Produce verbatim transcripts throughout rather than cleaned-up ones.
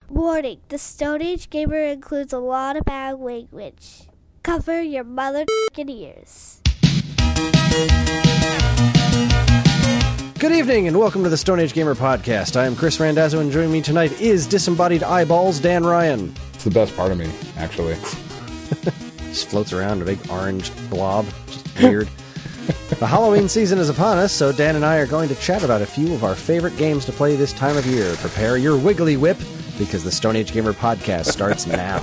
Warning, the Stone Age Gamer includes a lot of bad language. Cover your mother ears. Good evening and welcome to the Stone Age Gamer Podcast. I am Chris Randazzo and joining me tonight is Disembodied Eyeballs, Dan Ryan. It's the best part of me, actually. Just floats around, a big orange blob. Just weird. The Halloween season is upon us, so Dan and I are going to chat about a few of our favorite games to play this time of year. Prepare your wiggly whip, because the Stone Age Gamer Podcast starts now.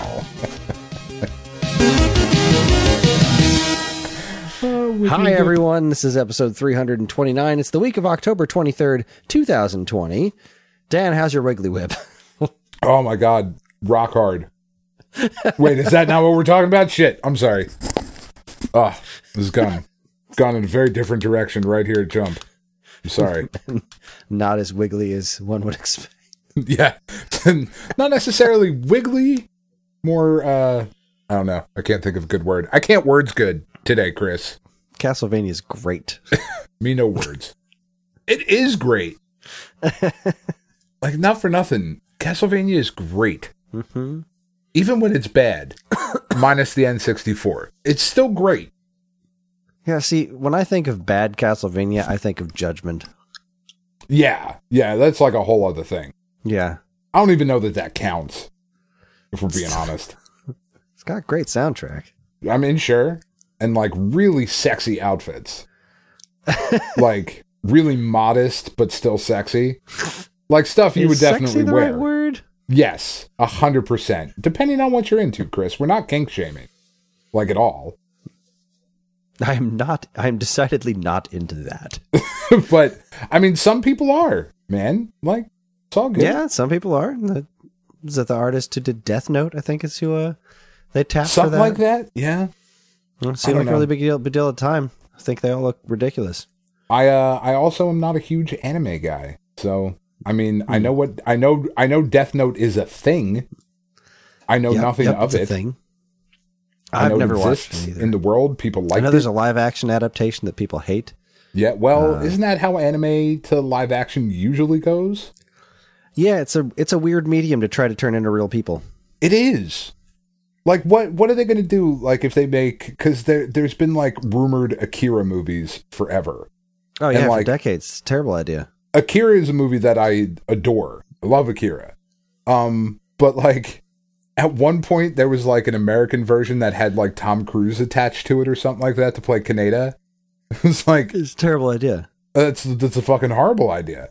Oh, Hi, everyone. This is episode three hundred twenty-nine. It's the week of October twenty-third, twenty twenty. Dan, how's your wiggly whip? Oh, my God. Rock hard. Wait, is that not what we're talking about? Shit. I'm sorry. Oh, this has gone, gone in a very different direction right here at Jump. I'm sorry. Not as wiggly as one would expect. Yeah. Not necessarily wiggly. More, uh, I don't know. I can't think of a good word. I can't words good today, Chris. Castlevania is great. Me no words. It is great. Like, not for nothing. Castlevania is great. Mm-hmm. Even when it's bad, minus the N sixty-four. It's still great. Yeah, see, when I think of bad Castlevania, I think of Judgment. Yeah, yeah, that's like a whole other thing. Yeah. I don't even know that that counts, if we're being honest. It's got a great soundtrack. I mean, sure. And like really sexy outfits. Like really modest, but still sexy. Like stuff you Is would definitely sexy the wear. Right word? Yes, a hundred percent. Depending on what you're into, Chris. We're not kink shaming. Like at all. I am not, I am decidedly not into that. But, I mean, some people are, man. Like, it's all good. Yeah, some people are. The, is that the artist who did Death Note, I think is who uh, they tapped Something for that? like that, yeah. Well, it seemed like a really big deal, big deal at the time. I think they all look ridiculous. I uh, I also am not a huge anime guy. So, I mean, hmm. I know what, I know, I know Death Note is a thing. I know yep, nothing yep, of it's it. A thing. I I've never it watched it either. In the world, people like it. I know there's a live action adaptation that people hate. Yeah, well, uh, isn't that how anime to live action usually goes? Yeah, it's a it's a weird medium to try to turn into real people. It is. Like, what what are they going to do? Like, if they make, because there there's been like rumored Akira movies forever. Oh yeah, and, for like, decades. Terrible idea. Akira is a movie that I adore. I love Akira. Um, but like. At one point, there was like an American version that had like Tom Cruise attached to it or something like that to play Kaneda. It was like... It's a terrible idea. That's that's a fucking horrible idea.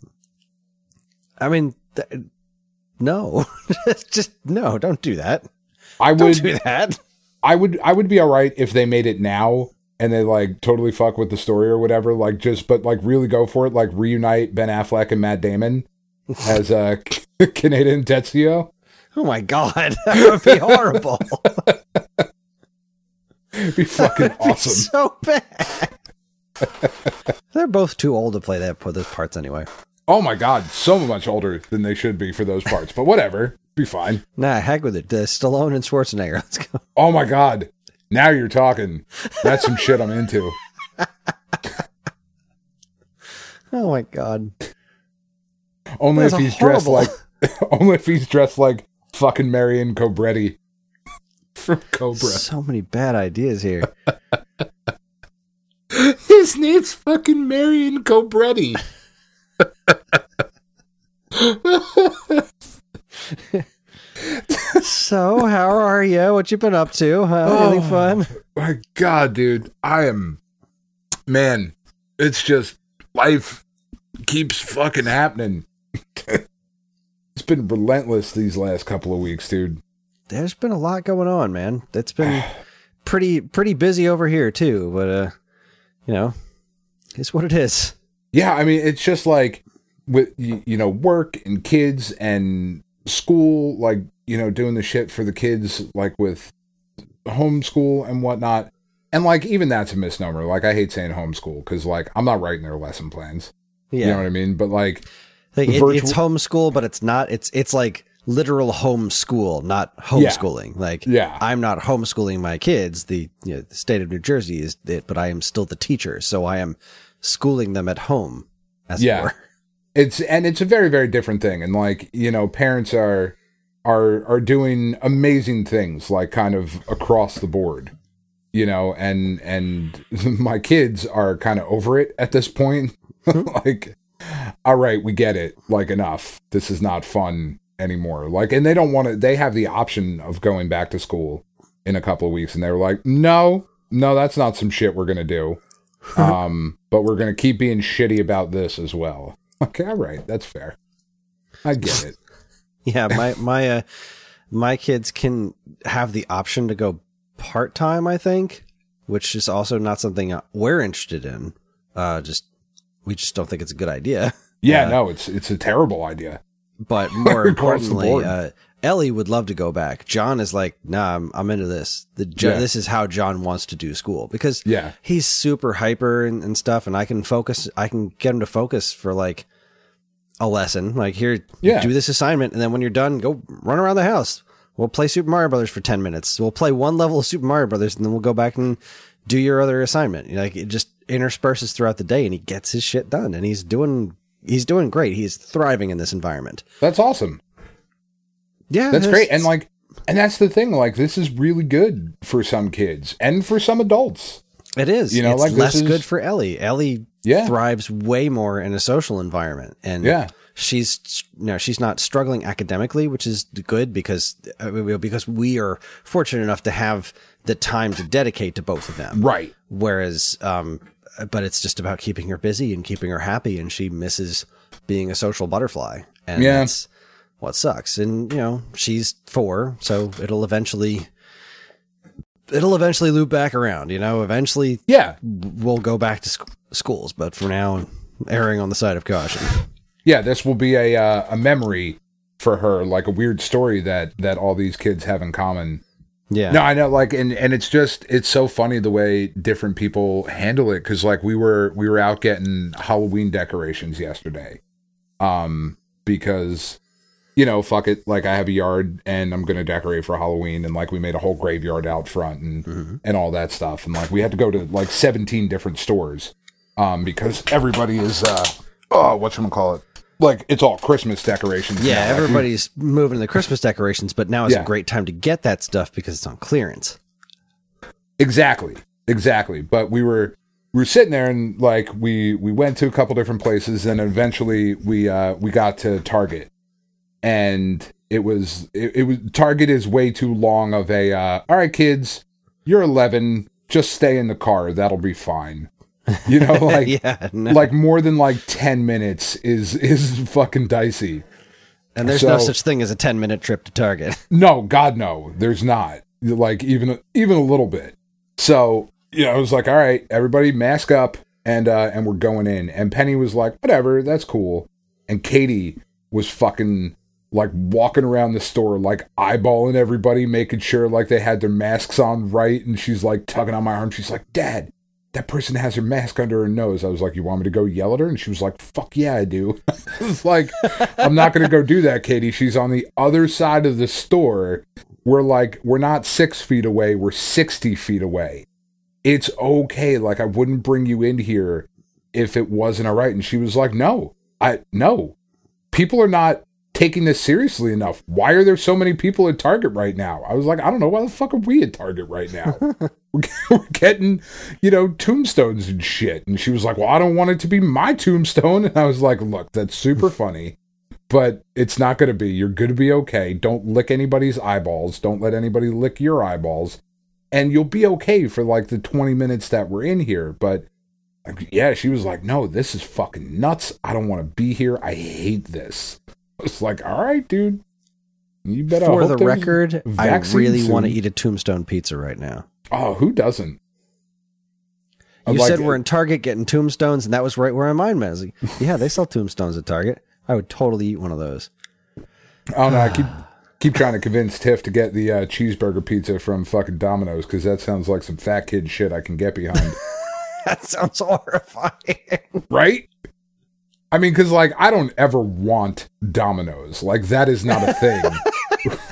I mean, th- no. Just, no, don't do that. I would don't do that. I would, I would be all right if they made it now and they like totally fuck with the story or whatever. Like just, but like really go for it. Like reunite Ben Affleck and Matt Damon as uh, Kaneda and Tetsuo. Oh my God, that would be horrible. It'd be fucking that would awesome. Be so bad. They're both too old to play that for those parts anyway. Oh my God, so much older than they should be for those parts. But whatever, be fine. Nah, heck with it. Uh, Stallone and Schwarzenegger. Let's go. Oh my God, now you're talking. That's some shit I'm into. Oh my God. Only That's if he's horrible. dressed like. Only if he's dressed like. Fucking Marion Cobretti from Cobra. So many bad ideas here. His name's fucking Marion Cobretti. So, how are you? What you been up to? Huh? Oh, Anything fun? My God, dude. I am... Man, it's just... Life keeps fucking happening. It's been relentless these last couple of weeks, dude. There's been a lot going on, man. It's been pretty pretty busy over here too, but uh you know, it's what it is. Yeah, I mean, it's just like with you, you know, work and kids and school, like, you know, doing the shit for the kids, like with homeschool and whatnot. And like even that's a misnomer. Like I hate saying homeschool because like I'm not writing their lesson plans. Yeah. You know what I mean? But like Like it, virtual- it's homeschool, but it's not. It's it's like literal homeschool, not homeschooling. Yeah. Like yeah. I'm not homeschooling my kids. The, you know, the state of New Jersey is it, but I am still the teacher, so I am schooling them at home. As yeah, it were. It's and it's a very very different thing. And like you know, parents are are are doing amazing things, like kind of across the board, you know, and and my kids are kind of over it at this point. Like, all right, we get it. Like, enough. This is not fun anymore. Like, and they don't want to. They have the option of going back to school in a couple of weeks, and they were like, no, no, that's not some shit we're gonna do. Um, but we're gonna keep being shitty about this as well. Okay, all right, that's fair. I get it. Yeah, my my uh, my kids can have the option to go part time, I think, which is also not something we're interested in. Uh, just we just don't think it's a good idea. Yeah, uh, no, it's it's a terrible idea. But more Across the importantly, board. uh, Ellie would love to go back. John is like, nah, I'm, I'm into this. The Jo- Yeah. This is how John wants to do school because Yeah. he's super hyper and, and stuff, and I can focus. I can get him to focus for like a lesson. Like, here, Yeah. do this assignment, and then when you're done, go run around the house. We'll play Super Mario Brothers for ten minutes. We'll play one level of Super Mario Brothers, and then we'll go back and do your other assignment. Like, it just intersperses throughout the day, and he gets his shit done, and he's doing he's doing great. He's thriving in this environment. That's awesome. Yeah, That's it's- great. And like, and that's the thing. Like, this is really good for some kids and for some adults. It is. You know, it's like, this less is- good for Ellie. Ellie Yeah. thrives way more in a social environment, and Yeah. she's you know she's not struggling academically, which is good because uh, because we are fortunate enough to have the time to dedicate to both of them. Right. Whereas, um, but it's just about keeping her busy and keeping her happy, and she misses being a social butterfly, and Yeah. that's what sucks. And you know, she's four, so it'll eventually. It'll eventually loop back around, you know, eventually Yeah. we'll go back to sc- schools, but for now, erring on the side of caution. Yeah. This will be a, uh, a memory for her, like a weird story that, that all these kids have in common. Yeah. No, I know, like, and, and it's just, it's so funny the way different people handle it. Cause like we were, we were out getting Halloween decorations yesterday. Um, because, you know, fuck it. Like, I have a yard and I'm going to decorate for Halloween. And like, we made a whole graveyard out front and, Mm-hmm. and all that stuff. And like, we had to go to like seventeen different stores. Um, because everybody is, uh, oh, whatchamacallit? Like, it's all Christmas decorations. Yeah, now. Like, we- everybody's moving to the Christmas decorations, but now is Yeah. a great time to get that stuff because it's on clearance. Exactly. Exactly. But we were we were sitting there and like we we went to a couple different places and eventually we uh we got to Target. And it was it, it was Target is way too long of a uh all right, kids, you're eleven, just stay in the car, that'll be fine. You know, like Yeah, no. like more than like ten minutes is is fucking dicey. And there's no so- such thing as a ten minute trip to Target. No, God, no, there's not. Like, even even a little bit. So, you know, I was like, all right, everybody mask up, and uh, and we're going in. And Penny was like, whatever, that's cool. And Katie was fucking, like, walking around the store, like, eyeballing everybody, making sure, like, they had their masks on right. And she's, like, tugging on my arm. She's like, Dad, that person has her mask under her nose. I was like, you want me to go yell at her? And she was like, fuck yeah, I do. I was like, I'm not going to go do that, Katie. She's on the other side of the store. We're like, we're not six feet away. We're sixty feet away. It's okay. Like, I wouldn't bring you in here if it wasn't all right. And she was like, no, I, no, people are not taking this seriously enough. Why are there so many people at Target right now? I was like, I don't know. Why the fuck are we at Target right now? We're getting, you know, tombstones and shit. And she was like, well, I don't want it to be my tombstone. And I was like, look, that's super funny, but it's not going to be. You're going to be okay. Don't lick anybody's eyeballs. Don't let anybody lick your eyeballs. And you'll be okay for like the twenty minutes that we're in here. But yeah, she was like, no, this is fucking nuts. I don't want to be here. I hate this. I was like, all right, dude. You better For hope the there's record, I vaccine really soon. want to eat a Tombstone pizza right now. Oh, who doesn't? I'm You like- said we're in Target getting tombstones, and that was right where my mind went. I was like, yeah, they sell tombstones at Target. I would totally eat one of those. I don't know. I keep keep trying to convince Tiff to get the uh, cheeseburger pizza from fucking Domino's because that sounds like some fat kid shit I can get behind. That sounds horrifying. Right? I mean, because like I don't ever want Domino's. Like that is not a thing.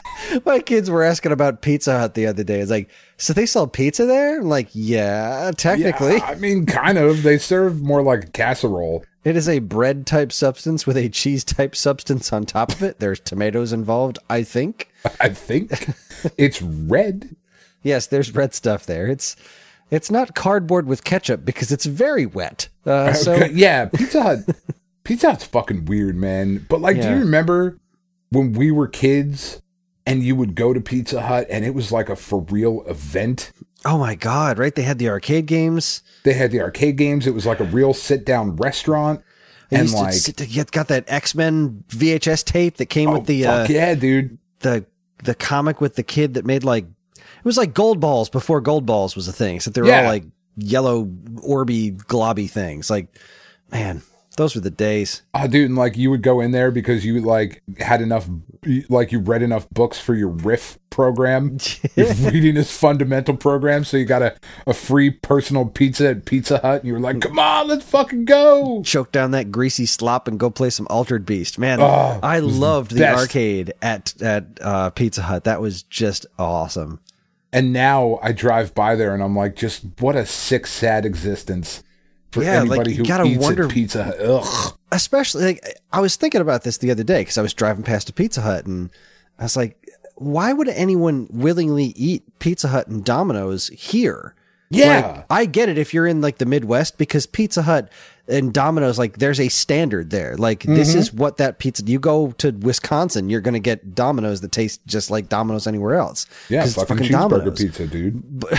My kids were asking about Pizza Hut the other day. It's like, so they sell pizza there? I'm like, yeah, technically. Yeah, I mean, kind of. They serve more like a casserole. It is a bread type substance with a cheese type substance on top of it. There's tomatoes involved, I think. I think it's red. Yes, there's red stuff there. It's it's not cardboard with ketchup because it's very wet. Uh, so yeah, Pizza Hut. Pizza Hut's fucking weird, man. But like, yeah. Do you remember when we were kids and you would go to Pizza Hut and it was like a for real event? Oh my God, right? They had the arcade games. They had the arcade games. It was like a real sit down restaurant. I and used like, to sit to get, got that X-Men V H S tape that came oh, with the, fuck uh, yeah, dude. The, the comic with the kid that made like, it was like Gold Balls before Gold Balls was a thing. So they were yeah. all like yellow, orby, globby things. Like, man, those were the days. Oh, dude, and like you would go in there because you like had enough, like you read enough books for your riff program. Your reading is fundamental program, so you got a, a free personal pizza at Pizza Hut, and you were like, come on, let's fucking go. Choke down that greasy slop and go play some Altered Beast. Man, oh, I loved the best. arcade at, at uh, Pizza Hut. That was just awesome. And now I drive by there and I'm like, just what a sick, sad existence for yeah, anybody like, who gotta eats wonder, at Pizza Hut. Ugh. Especially, like, I was thinking about this the other day because I was driving past a Pizza Hut and I was like, why would anyone willingly eat Pizza Hut and Domino's here? Yeah. Like, I get it if you're in like the Midwest because Pizza Hut and Domino's, like there's a standard there. Like mm-hmm. This is what that pizza, you go to Wisconsin, you're going to get Domino's that taste just like Domino's anywhere else. Yeah, fucking, fucking cheeseburger Domino's. Pizza, dude. But,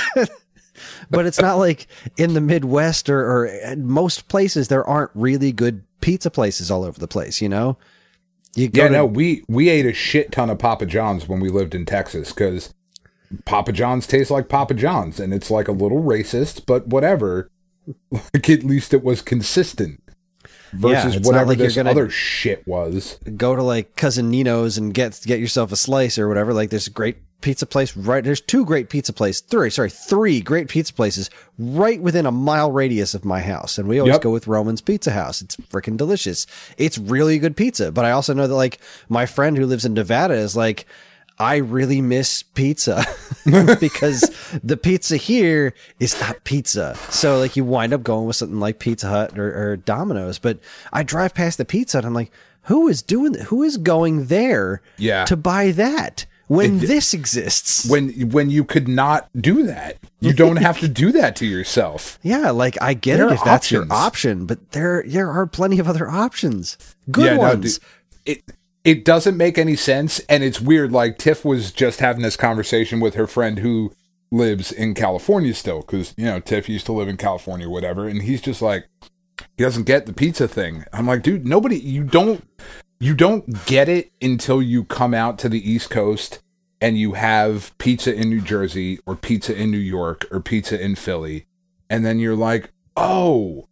but it's not like in the Midwest or, or most places, there aren't really good pizza places all over the place, you know? You go yeah, to, no, we, we ate a shit ton of Papa John's when we lived in Texas because Papa John's tastes like Papa John's and it's like a little racist, but whatever. Like at least it was consistent versus yeah, whatever like this other shit was. Go to like Cousin Nino's and get get yourself a slice or whatever. Like there's a great pizza place right. There's two great pizza places. Three, sorry, three great pizza places right within a mile radius of my house. And we always yep. go with Roman's Pizza House. It's freaking delicious. It's really good pizza. But I also know that like my friend who lives in Nevada is like, I really miss pizza because the pizza here is not pizza. So like you wind up going with something like Pizza Hut or, or Domino's, but I drive past the Pizza Hut and I'm like, who is doing that? Who is going there yeah. to buy that when it, this exists? When, when you could not do that, you don't have to do that to yourself. Yeah. Like I get there it if that's options. Your option, but there, there are plenty of other options. Good yeah, ones. No, it, It doesn't make any sense, and it's weird. Like, Tiff was just having this conversation with her friend who lives in California still, because, you know, Tiff used to live in California, whatever, and he's just like, he doesn't get the pizza thing. I'm like, dude, nobody, you don't, you don't get it until you come out to the East Coast and you have pizza in New Jersey, or pizza in New York, or pizza in Philly, and then you're like, oh,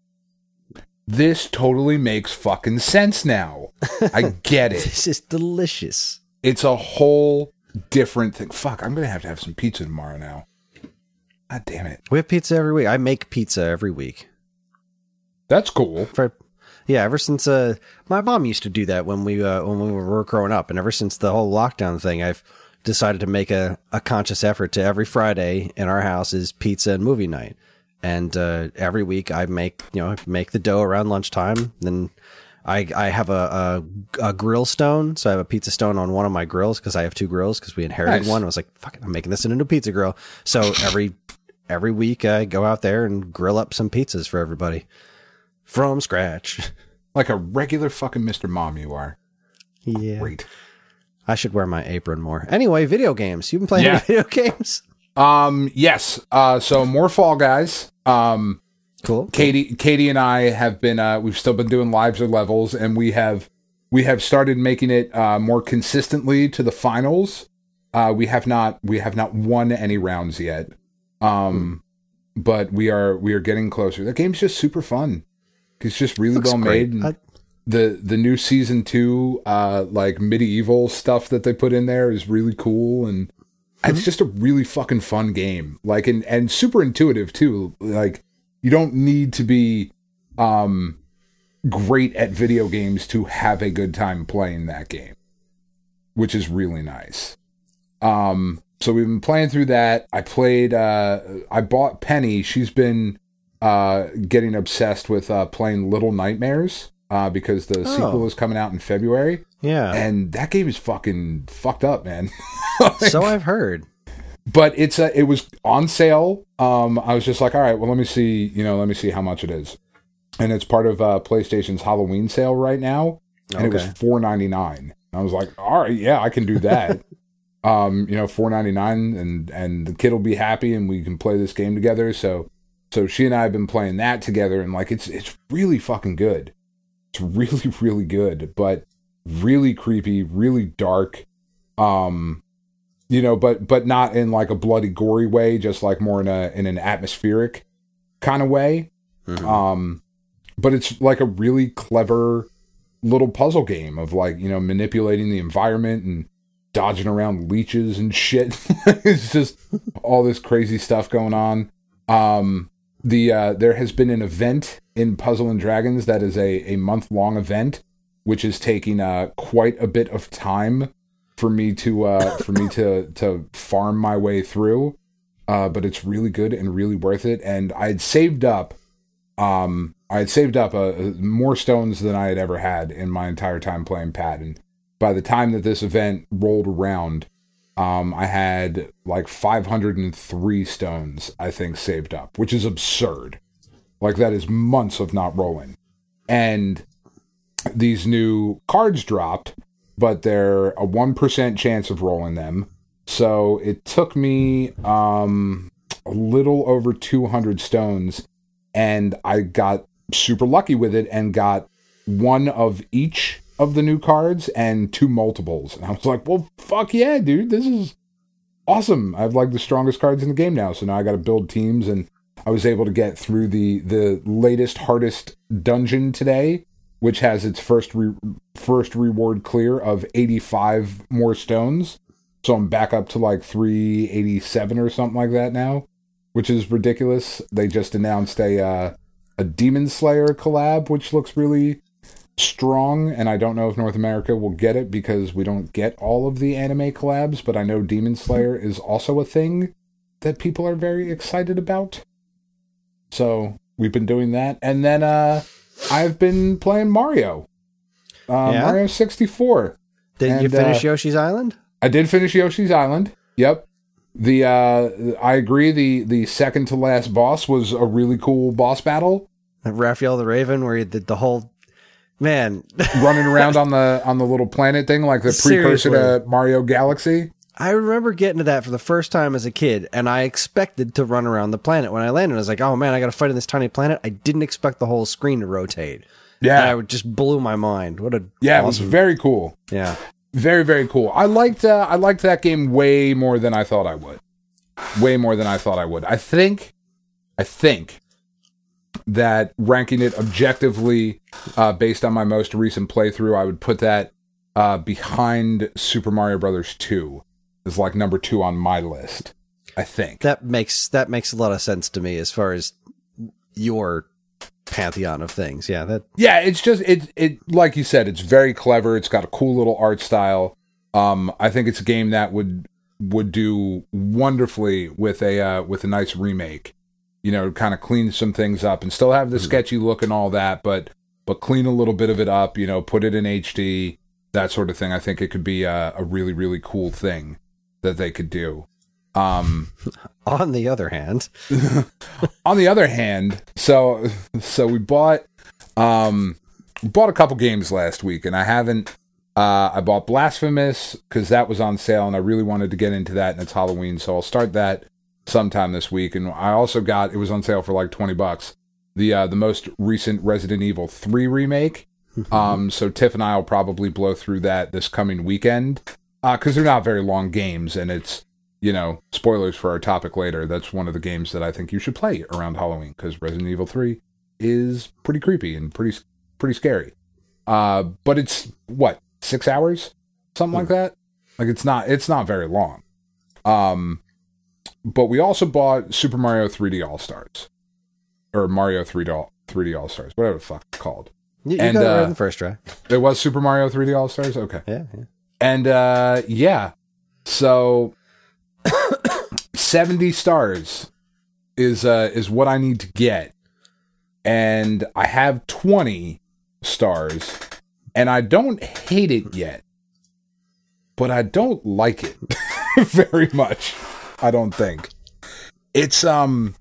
this totally makes fucking sense now. I get it. This is delicious. It's a whole different thing. Fuck, I'm going to have to have some pizza tomorrow now. God damn it. We have pizza every week. I make pizza every week. That's cool. For, yeah, ever since uh, my mom used to do that when we uh, when we were growing up, and ever since the whole lockdown thing, I've decided to make a, a conscious effort to every Friday in our house is pizza and movie night. And uh, every week I make, you know, make the dough around lunchtime. Then I I have a, a, a grill stone. So I have a pizza stone on one of my grills because I have two grills because we inherited nice. one. I was like, fuck it, I'm making this into a pizza grill. So every every week I go out there and grill up some pizzas for everybody from scratch. Like a regular fucking Mister Mom you are. Yeah. Great. I should wear my apron more. Anyway, video games. You've been playing yeah. any video games? Um, yes. Uh, so more Fall Guys. Um, cool. Katie, Katie and I have been, uh, we've still been doing lives or levels, and we have, we have started making it, uh, more consistently to the finals. Uh, we have not, we have not won any rounds yet. Um, hmm. but we are, we are getting closer. That game's just super fun. It's just really Looks well great. made. I- The, the new season two, uh, like medieval stuff that they put in there is really cool, and it's just a really fucking fun game. Like, and, and super intuitive too. Like, you don't need to be, um, great at video games to have a good time playing that game, which is really nice. Um, so we've been playing through that. I played, uh, I bought Penny. She's been uh, getting obsessed with uh, playing Little Nightmares uh, because the Oh. sequel is coming out in February. Yeah. And that game is fucking fucked up, man. Like, So I've heard. but it's a, it was on sale. Um, I was just like, all right, well, let me see, you know, let me see how much it is. And it's part of uh, PlayStation's Halloween sale right now. And it was Okay. four ninety-nine. I was like, all right, yeah, I can do that. um, you know, four ninety-nine, and and the kid will be happy, and we can play this game together. So, so she and I have been playing that together, and like, it's it's really fucking good. It's really really good, but really creepy, really dark. Um, you know, but but not in like a bloody, gory way, just like more in a in an atmospheric kind of way. Mhm. Um, but it's like a really clever little puzzle game of like, you know, manipulating the environment and dodging around leeches and shit. It's just all this crazy stuff going on. Um, the uh, there has been an event in Puzzle and Dragons that is a, a month long event, which is taking uh, quite a bit of time for me to uh, for me to to farm my way through. Uh, but it's really good and really worth it. And I had saved up. Um, I had saved up uh, more stones than I had ever had in my entire time playing Pad. And by the time that this event rolled around, um, I had like five hundred three stones, I think, saved up, which is absurd. Like, that is months of not rolling. And these new cards dropped, but they're a one percent chance of rolling them. So it took me um, a little over two hundred stones, and I got super lucky with it and got one of each of the new cards and two multiples. And I was like, well, fuck yeah, dude, this is awesome. I have like the strongest cards in the game now. So now I got to build teams, and I was able to get through the, the latest, hardest dungeon today, which has its first re- first reward clear of eighty-five more stones. So I'm back up to like three eighty-seven or something like that now, which is ridiculous. They just announced a uh, a Demon Slayer collab, which looks really strong, and I don't know if North America will get it because we don't get all of the anime collabs, but I know Demon Slayer is also a thing that people are very excited about. So we've been doing that. And then uh, I've been playing Mario. Uh, Yeah? Mario sixty-four. Did And, you finish uh, Yoshi's Island? I did finish Yoshi's Island. Yep. The uh, I agree. The the second to last boss was a really cool boss battle. Raphael the Raven, where you did the whole man. Running around on the on the little planet thing, like the precursor Seriously. to Mario Galaxy. I remember getting to that for the first time as a kid, and I expected to run around the planet. When I landed, I was like, "Oh man, I got to fight in this tiny planet." I didn't expect the whole screen to rotate. Yeah, And it just blew my mind. What a yeah, awesome, it was very cool. yeah. Very very cool. I liked uh, I liked that game way more than I thought I would. Way more than I thought I would. I think, I think that ranking it objectively, uh, based on my most recent playthrough, I would put that uh, behind Super Mario Brothers two. Is like number two on my list, I think. That makes that makes a lot of sense to me as far as your pantheon of things. Yeah, that Yeah, it's just it it like you said, it's very clever. It's got a cool little art style. Um, I think it's a game that would would do wonderfully with a uh, with a nice remake. You know, kind of clean some things up and still have the sketchy look and all that, but but clean a little bit of it up. You know, put it in H D, that sort of thing. I think it could be a, a really really cool thing that they could do. Um, on the other hand, on the other hand, so so we bought um we bought a couple games last week, and I haven't uh I bought Blasphemous because that was on sale and I really wanted to get into that, and it's Halloween, so I'll start that sometime this week. And I also got, it was on sale for like twenty bucks, the uh the most recent Resident Evil three remake. um so Tiff and I will probably blow through that this coming weekend, uh because they're not very long games, and it's, you know, spoilers for our topic later, that's one of the games that I think you should play around Halloween, because Resident Evil three is pretty creepy and pretty pretty scary. Uh, but it's, what, six hours? Something like that? Like, it's not it's not very long. Um, but we also bought Super Mario three D All-Stars. Or Mario three D All-Stars, whatever the fuck it's called. you, you And, got it right uh, in the first try. It was Super Mario three D All-Stars? Okay. Yeah, yeah. And, uh, yeah. So seventy stars is uh, is what I need to get, and I have twenty stars, and I don't hate it yet, but I don't like it very much. I don't think it's um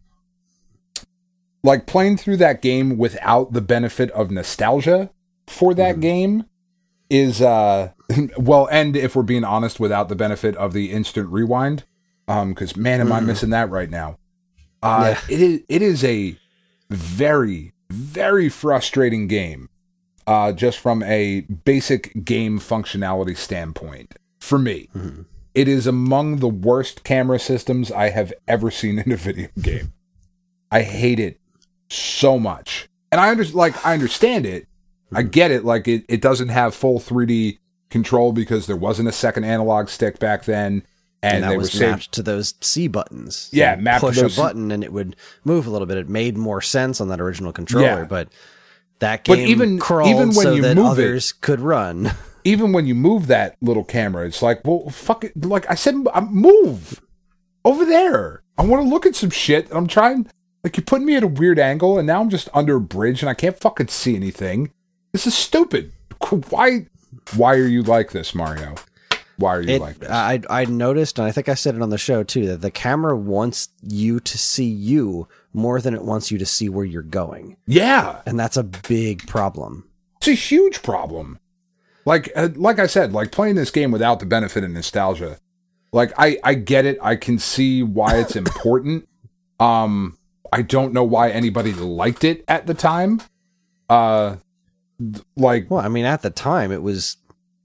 like playing through that game without the benefit of nostalgia for that mm-hmm. game is uh well, and if we're being honest, without the benefit of the instant rewind, um because man am mm. I missing that right now. Uh yeah. it is it is a very very frustrating game, uh just from a basic game functionality standpoint for me. Mm-hmm. It is among the worst camera systems I have ever seen in a video game. I hate it so much. And I under, like I understand it. I get it. Like it, it doesn't have full three D control because there wasn't a second analog stick back then, and, and that they was were mapped saved. to those C buttons. Yeah, so mapped push to those a button and it would move a little bit. It made more sense on that original controller, yeah. but that game but even, crawled even when so you that move others it, could run. Even when you move that little camera, it's like, well, fuck it. Like I said, move over there. I want to look at some shit. And I'm trying. Like you're putting me at a weird angle, and now I'm just under a bridge, and I can't fucking see anything. This is stupid. Why? Why are you like this, Mario? Why are you it, like this? I I noticed, and I think I said it on the show too, that the camera wants you to see you more than it wants you to see where you're going. Yeah, and that's a big problem. It's a huge problem. Like uh, like I said, like playing this game without the benefit of nostalgia. Like I I get it. I can see why it's important. um, I don't know why anybody liked it at the time. Uh. Like, well, I mean, at the time, it was,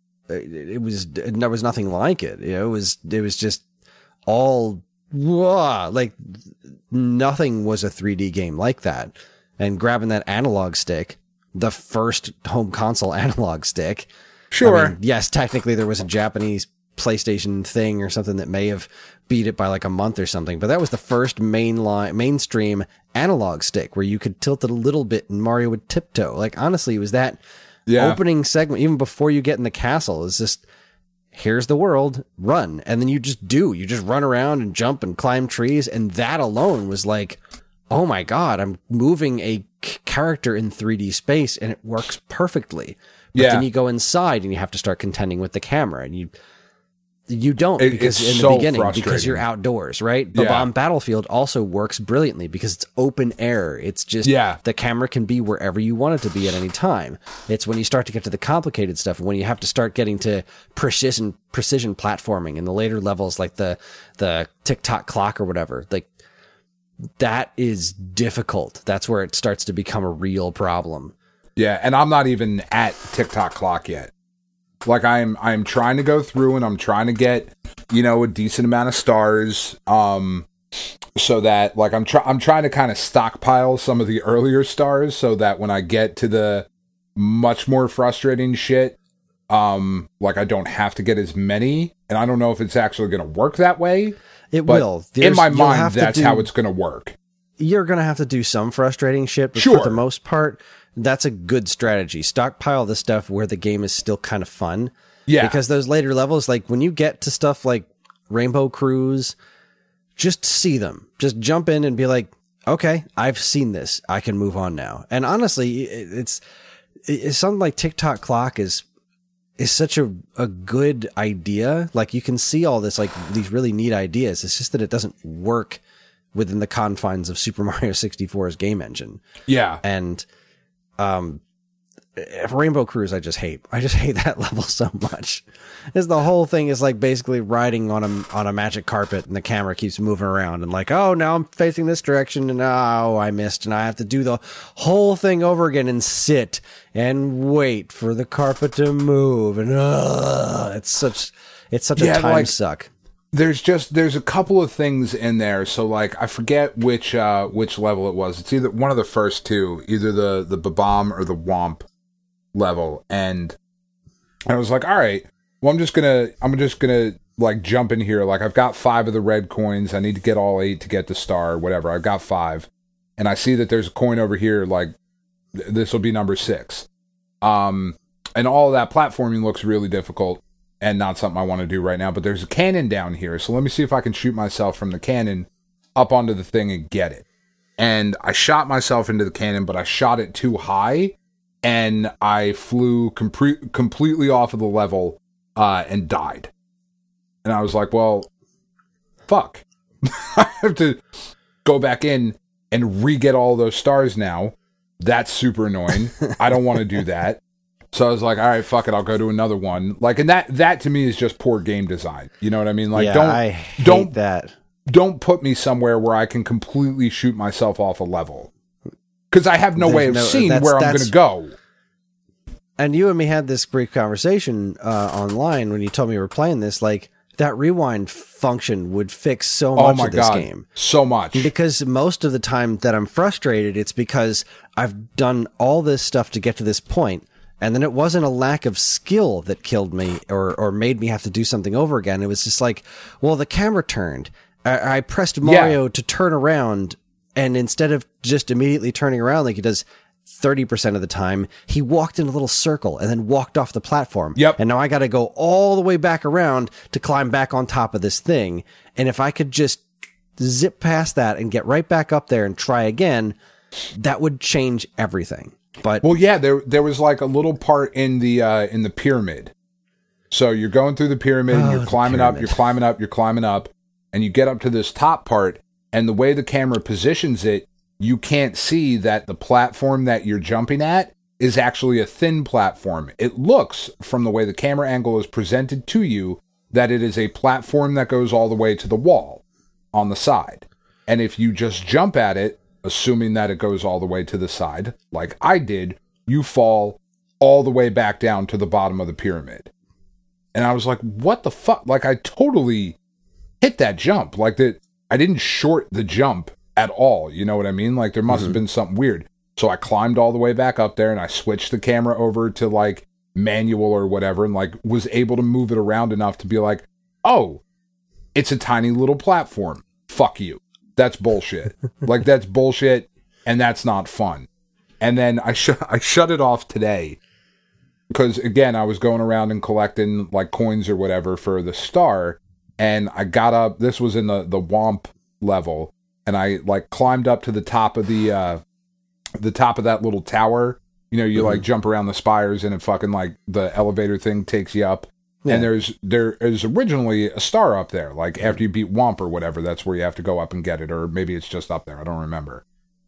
it was, there was nothing like it. You know, it was, it was just all, whoa, like nothing was a three D game like that. And grabbing that analog stick, the first home console analog stick. Sure. I mean, yes, technically there was a Japanese PlayStation thing or something that may have beat it by like a month or something, but that was the first mainline mainstream analog stick where you could tilt it a little bit and Mario would tiptoe. Like honestly, it was that yeah. opening segment even before you get in the castle is just here's the world, run, and then you just do you just run around and jump and climb trees, and that alone was like, oh my god, I'm moving a c- character in three D space and it works perfectly. But yeah. then you go inside and you have to start contending with the camera, and you You don't it, because in so the beginning because you're outdoors, right? But yeah. on Battlefield also works brilliantly because it's open air. It's just yeah. the camera can be wherever you want it to be at any time. It's when you start to get to the complicated stuff, when you have to start getting to precision precision platforming in the later levels, like the the tick-tock clock or whatever. Like that is difficult. That's where it starts to become a real problem. Yeah, and I'm not even at tick-tock clock yet. Like I'm, I'm trying to go through and I'm trying to get, you know, a decent amount of stars, um, so that like I'm trying, I'm trying to kind of stockpile some of the earlier stars so that when I get to the much more frustrating shit, um, like I don't have to get as many. And I don't know if it's actually going to work that way. It will. There's, in my mind, that's do, how it's going to work. You're going to have to do some frustrating shit, but sure. for the most part, that's a good strategy. Stockpile the stuff where the game is still kind of fun. Yeah. Because those later levels, like when you get to stuff like Rainbow Cruise, just see them. Just jump in and be like, okay, I've seen this. I can move on now. And honestly, it's, it's something like tick-tock clock is, is such a, a good idea. Like you can see all this, like these really neat ideas. It's just that it doesn't work within the confines of Super Mario sixty-four's game engine. Yeah. And, Um, Rainbow Cruise, I just hate. I just hate that level so much. Is the whole thing is like basically riding on a on a magic carpet, and the camera keeps moving around, and like, oh, now I'm facing this direction, and oh, I missed, and I have to do the whole thing over again and sit and wait for the carpet to move, and uh, it's such it's such yeah, a time like, suck. There's just there's a couple of things in there. So like I forget which uh, which level it was. It's either one of the first two, either the the Babam or the Womp level. And I was like, all right, well I'm just gonna I'm just gonna like jump in here. Like I've got five of the red coins. I need to get all eight to get the star, whatever. I've got five, and I see that there's a coin over here. Like th- this will be number six. Um, and all of that platforming looks really difficult. and not something I want to do right now. But there's a cannon down here, so let me see if I can shoot myself from the cannon up onto the thing and get it. And I shot myself into the cannon, but I shot it too high, and I flew com- completely off of the level uh, and died. And I was like, well, fuck. I have to go back in and re-get all those stars now. That's super annoying. I don't want to do that. So I was like, all right, fuck it, I'll go to another one. Like, and that that to me is just poor game design. You know what I mean? Like, yeah, don't I hate don't that. Don't put me somewhere where I can completely shoot myself off a level, because I have no There's way of no- seeing that's- where I'm going that's- to go. And you and me had this brief conversation uh, online when you told me you were playing this. Like, that rewind function would fix so much Oh my of this god, game. so much. Because most of the time that I'm frustrated, it's because I've done all this stuff to get to this point, and then it wasn't a lack of skill that killed me or, or made me have to do something over again. It was just like, well, the camera turned. I, I pressed Mario Yeah. to turn around, and instead of just immediately turning around like he does thirty percent of the time, he walked in a little circle and then walked off the platform. Yep. And now I got to go all the way back around to climb back on top of this thing. And if I could just zip past that and get right back up there and try again, that would change everything. But Well, yeah, there there was like a little part in the uh, in the pyramid. So you're going through the pyramid, and Oh, you're the climbing up, pyramid. you're climbing up, you're climbing up, and you get up to this top part, and the way the camera positions it, you can't see that the platform that you're jumping at is actually a thin platform. It looks, from the way the camera angle is presented to you, that it is a platform that goes all the way to the wall on the side. And if you just jump at it, assuming that it goes all the way to the side, like I did, you fall all the way back down to the bottom of the pyramid. And I was like, what the fuck? Like, I totally hit that jump. Like, that I didn't short the jump at all. You know what I mean? Like, there must have been something weird. So I climbed all the way back up there, and I switched the camera over to, like, manual or whatever, and, like, was able to move it around enough to be like, oh, it's a tiny little platform. Fuck you. That's bullshit. Like, that's bullshit, and that's not fun. And then I, sh- I shut it off today, because, again, I was going around and collecting, like, coins or whatever for the star, and I got up, this was in the, the Womp level, and I, like, climbed up to the top of the, uh, the top of that little tower. You know, you, mm-hmm. like, jump around the spires, and it fucking, like, the elevator thing takes you up. Yeah. And there's, there is originally a star up there, like, after you beat Womp or whatever, that's where you have to go up and get it, or maybe it's just up there, I don't remember.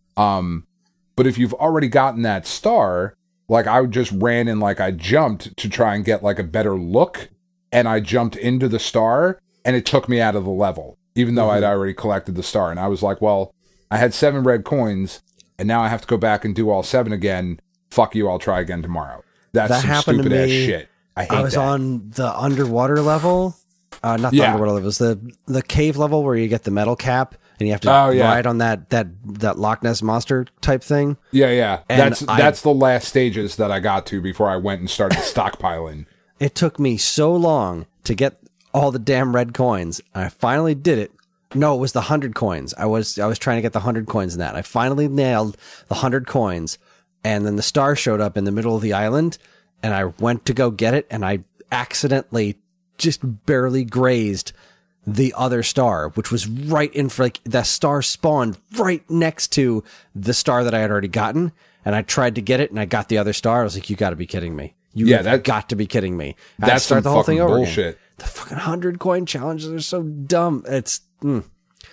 Um, but if you've already gotten that star, like, I just ran and, like, I jumped to try and get, like, a better look, and I jumped into the star, and it took me out of the level, even though mm-hmm. I'd already collected the star. And I was like, well, I had seven red coins, and now I have to go back and do all seven again. Fuck you, I'll try again tomorrow. That's that some stupid ass shit. I hate I was that. on the underwater level. Uh, not the Yeah. underwater level. It was the, the cave level where you get the metal cap, and you have to Oh, yeah. ride on that, that, that Loch Ness monster type thing. Yeah, yeah. And That's I- that's the last stages that I got to before I went and started stockpiling. It took me so long to get all the damn red coins. I finally did it. No, it was the hundred coins. I was I was trying to get the hundred coins in that. I finally nailed the hundred coins, and then the star showed up in the middle of the island, and I went to go get it, and I accidentally just barely grazed the other star, which was right in for like the star spawned right next to the star that I had already gotten, and I tried to get it, and I got the other star. I was like, "You got to be kidding me! You Yeah, have that- got to be kidding me!" I had to That's start some the whole fucking thing over bullshit. again. The fucking hundred coin challenges are so dumb. It's mm.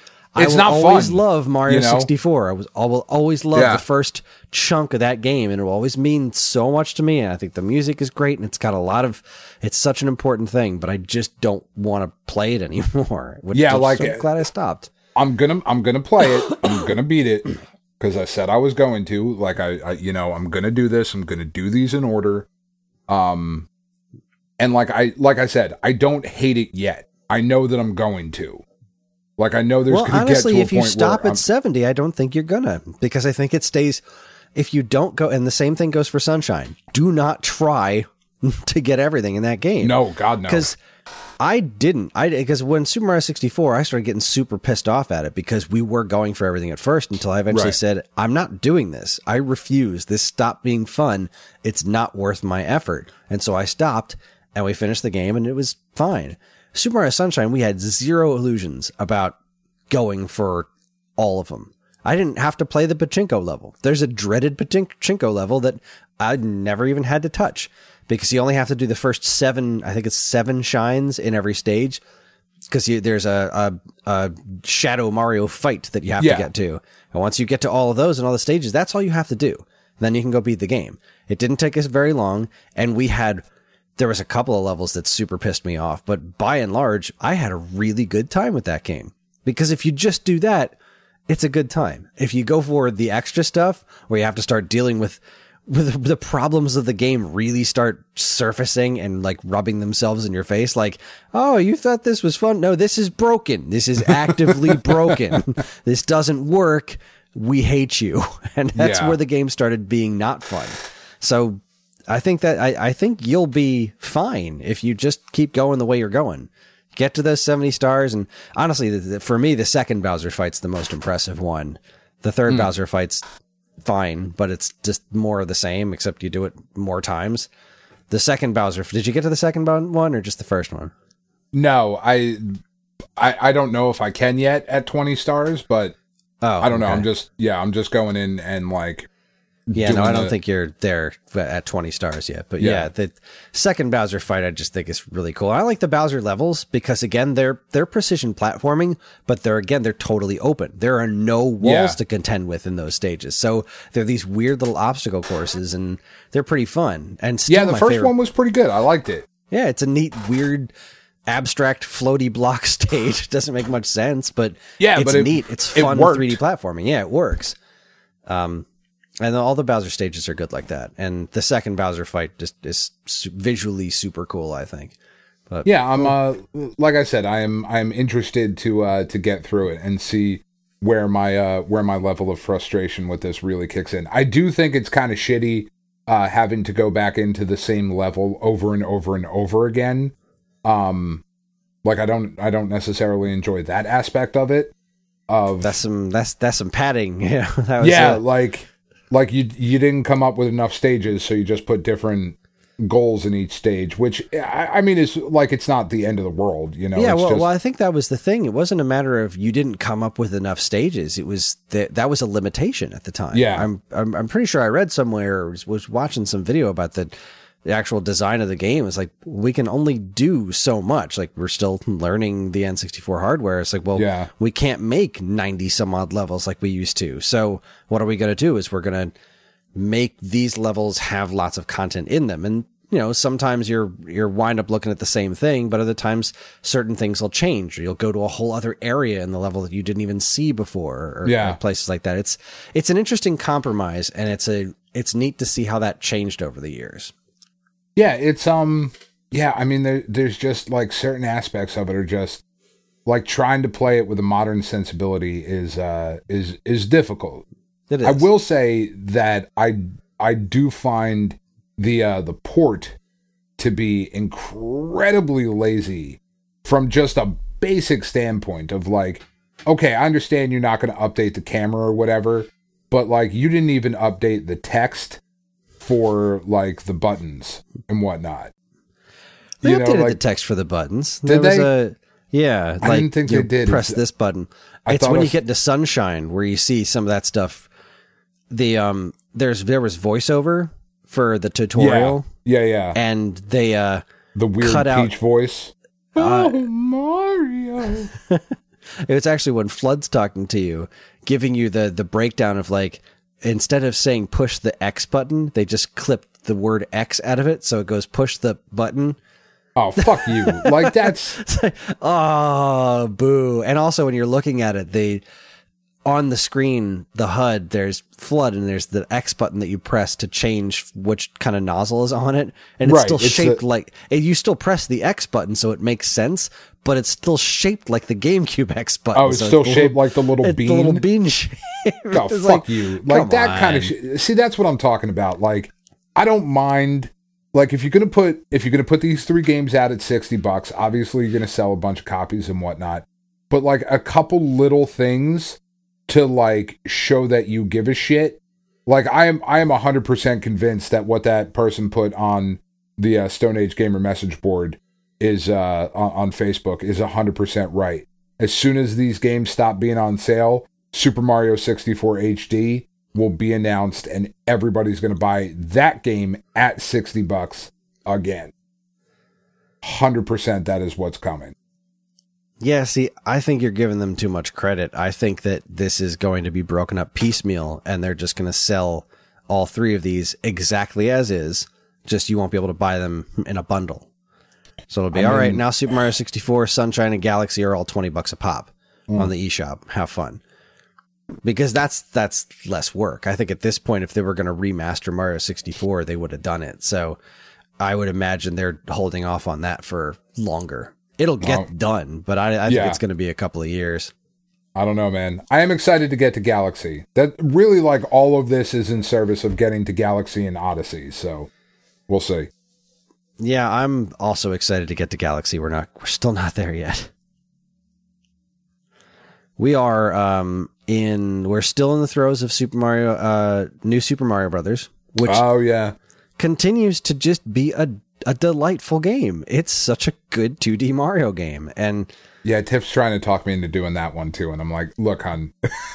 I It's will not always fun, love Mario you know? sixty-four. I was I will always love Yeah. the first chunk of that game, and it will always mean so much to me. And I think the music is great, and it's got a lot of. It's such an important thing, but I just don't want to play it anymore. Which Yeah, I'm like so it- glad I stopped. I'm gonna I'm gonna play it. I'm gonna beat it because I said I was going to. Like I, I, you know, I'm gonna do this. I'm gonna do these in order. Um, and like I like I said, I don't hate it yet. I know that I'm going to. Like I know there's Well, gonna honestly, get to a if you point stop where at seventy, I don't think you're gonna, because I think it stays. If you don't go, and the same thing goes for Sunshine. Do not try to get everything in that game. I'm, no, God no. Because I didn't. I because when Super Mario sixty-four, I started getting super pissed off at it because we were going for everything at first until I eventually Right. said, I'm not doing this. I refuse. This stopped being fun. It's not worth my effort. And so I stopped. and we finished the game, and it was fine. Super Mario Sunshine, we had zero illusions about going for all of them. I didn't have to play the pachinko level. There's a dreaded pachinko level that I never even had to touch because you only have to do the first seven, I think it's seven shines in every stage because there's a, a, a Shadow Mario fight that you have yeah. to get to. And once you get to all of those and all the stages, that's all you have to do. Then you can go beat the game. It didn't take us very long, and we had... There was a couple of levels that super pissed me off, but by and large, I had a really good time with that game. Because if you just do that, it's a good time. If you go for the extra stuff, where you have to start dealing with, with the problems of the game really start surfacing and like rubbing themselves in your face, like, oh, you thought this was fun? No, this is broken. This is actively broken. This doesn't work. We hate you. And that's Yeah. where the game started being not fun. So I think that I, I think you'll be fine if you just keep going the way you're going. Get to those seventy stars, and honestly, the, the, for me, the second Bowser fight's the most impressive one. The third Mm. Bowser fight's fine, but it's just more of the same, except you do it more times. The second Bowser, did you get to the second one or just the first one? No, I, I, I don't know if I can yet at twenty stars, but Oh, I don't know. okay. I'm just, yeah, I'm just going in and like, Yeah, no, doing I don't the- think you're there at twenty stars yet. But Yeah. yeah. the second Bowser fight, I just think is really cool. I like the Bowser levels because, again, they're they're precision platforming, but they're, again, they're totally open. There are no walls Yeah. to contend with in those stages. So they're these weird little obstacle courses, and they're pretty fun. And still yeah, the my first favorite- one was pretty good. I liked it. Yeah, it's a neat, weird, abstract, floaty block stage. It doesn't make much sense, but Yeah, it's but it- neat. It's it fun worked. three D platforming. Yeah, it works. Um, and all the Bowser stages are good like that. And the second Bowser fight just is su- visually super cool, I think. But Yeah, I'm uh like I said, I am I'm interested to uh to get through it and see where my uh where my level of frustration with this really kicks in. I do think it's kind of shitty uh having to go back into the same level over and over and over again. Um like I don't I don't necessarily enjoy that aspect of it. Of that's some that's that's some padding. Yeah, that was yeah, it. like like you you didn't come up with enough stages, so you just put different goals in each stage, which I, I mean is like it's not the end of the world, you know. Yeah, it's well, just, well, I think that was the thing. It wasn't a matter of you didn't come up with enough stages. It was that that was a limitation at the time. Yeah. I'm I'm, I'm pretty sure I read somewhere or was, was watching some video about the the actual design of the game. It's like we can only do so much. Like we're still learning the N sixty-four hardware. It's like, well, Yeah. we can't make ninety some odd levels like we used to. So what are we going to do? Is we're going to make these levels have lots of content in them. And, you know, sometimes you're, you're wind up looking at the same thing, but other times certain things will change, or you'll go to a whole other area in the level that you didn't even see before, or, Yeah. or places like that. It's, it's an interesting compromise, and it's a, it's neat to see how that changed over the years. Yeah, it's um yeah, I mean there there's just like certain aspects of it are just like trying to play it with a modern sensibility is uh is is difficult. It is. I will say that I I do find the uh the port to be incredibly lazy from just a basic standpoint of like, okay, I understand you're not going to update the camera or whatever, but like you didn't even update the text for like the buttons and whatnot. They You know, updated like- the text for the buttons. Did there was they? A, yeah, I like didn't think you they did. press It's- this button. I It's thought when it you was- get into Sunshine where you see some of that stuff. The um, there's there was voiceover for the tutorial, Yeah, yeah. and they uh, The weird cut out- Peach voice. Uh, oh, Mario. it's actually when Flood's talking to you, giving you the the breakdown of like, instead of saying push the X button, they just clipped the word X out of it, so it goes push the button. Oh, fuck you. Like that's It's like, oh, boo. And also when you're looking at it, they, on the screen, the H U D, there's Flood, and there's the X button that you press to change which kind of nozzle is on it. And it's Right, still it's shaped the- like, and you still press the X button, so it makes sense, but it's still shaped like the GameCube X button. Oh, it's so still the shaped like the little it's bean? The little bean shape. oh, It's fuck like, you. Like come that kind of on. shit. See, that's what I'm talking about. Like, I don't mind. Like, if you're gonna put if you're gonna put these three games out at sixty bucks, obviously you're gonna sell a bunch of copies and whatnot. But like a couple little things to like show that you give a shit. Like I am I am one hundred percent convinced that what that person put on the uh, Stone Age Gamer message board is uh, on, on Facebook is one hundred percent right. As soon as these games stop being on sale, Super Mario sixty-four H D will be announced, and everybody's going to buy that game at sixty bucks again. one hundred percent that is what's coming. Yeah, see, I think you're giving them too much credit. I think that this is going to be broken up piecemeal, and they're just going to sell all three of these exactly as is, just you won't be able to buy them in a bundle. So it'll be, I all mean, right, now Super Mario sixty-four, Sunshine, and Galaxy are all twenty bucks a pop mm. on the eShop. Have fun. Because that's that's less work. I think at this point, if they were going to remaster Mario sixty-four, they would have done it. So I would imagine they're holding off on that for longer. It'll get oh, done, but I, I think yeah. it's going to be a couple of years. I don't know, man. I am excited to get to Galaxy. That really, like, all of this is in service of getting to Galaxy and Odyssey. So we'll see. Yeah, I'm also excited to get to Galaxy. We're not, we're still not there yet. We are um, in, we're still in the throes of Super Mario, uh, new Super Mario Brothers, which oh yeah, continues to just be a a delightful game. It's such a good two D Mario game, and yeah, Tiff's trying to talk me into doing that one too, and I'm like, look, hon,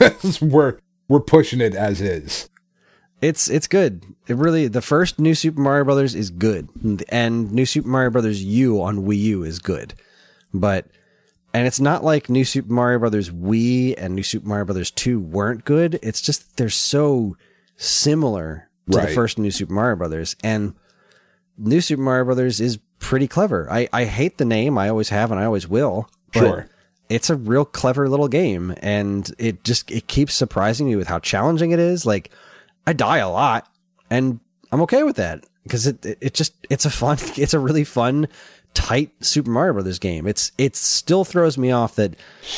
we're we're pushing it as is. It's it's good. It really, the first new Super Mario Brothers is good, and new Super Mario Brothers U on Wii U is good, but and it's not like new Super Mario Brothers Wii and new Super Mario Brothers two weren't good. It's just they're so similar to right. the first new Super Mario Brothers, and new Super Mario Brothers is pretty clever. I I hate the name. I always have and I always will. But sure. It's a real clever little game, and it just it keeps surprising me with how challenging it is. Like, I die a lot, and I'm okay with that because it, it it just it's a fun it's a really fun, tight Super Mario Brothers game. It's it still throws me off that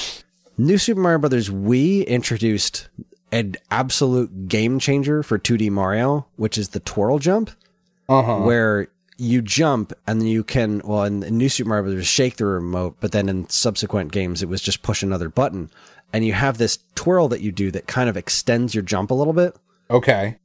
new Super Mario Brothers Wii introduced an absolute game changer for two D Mario, which is the twirl jump, uh-huh. where you jump and then you can, well, in, in new Super Mario Brothers, shake the remote, but then in subsequent games, it was just push another button. And you have this twirl that you do that kind of extends your jump a little bit. Okay.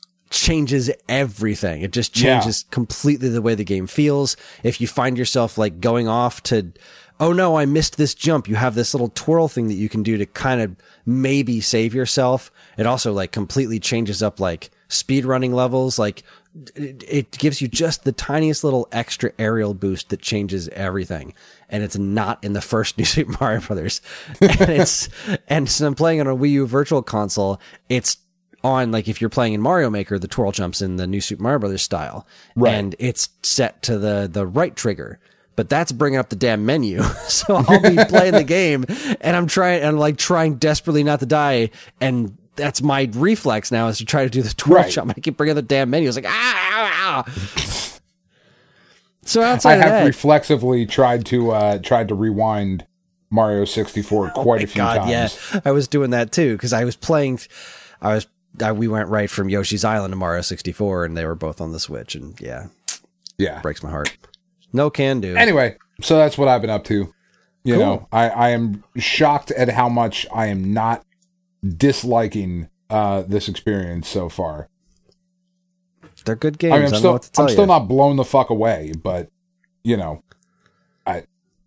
Changes everything. It just changes yeah. completely the way the game feels. If you find yourself like going off to, oh no, I missed this jump, you have this little twirl thing that you can do to kind of maybe save yourself. It also like completely changes up like speed running levels. Like it, it gives you just the tiniest little extra aerial boost that changes everything. And it's not in the first new Super Mario Brothers. And it's, and so I'm playing on a Wii U Virtual Console. It's on, like, if you're playing in Mario Maker, the twirl jumps in the new Super Mario Brothers style. Right. And it's set to the, the right trigger. But that's bringing up the damn menu. So I'll be playing the game and I'm trying, and like trying desperately not to die. And that's my reflex now, is to try to do the twirl right. jump. I keep bringing up the damn menu. It's like, ah, ah, ah. So outside I of have that, reflexively tried to, uh, tried to rewind Mario sixty-four oh quite a few God, times. Yeah, I was doing that too. Cause I was playing, I was, I, we went right from Yoshi's Island to Mario sixty-four, and they were both on the Switch, and yeah, yeah, breaks my heart. No can do. Anyway, so that's what I've been up to. You cool. know, I, I am shocked at how much I am not disliking uh, this experience so far. They're good games. I mean, I'm I don't still, know what to tell I'm still you. not blown the fuck away, but you know, I.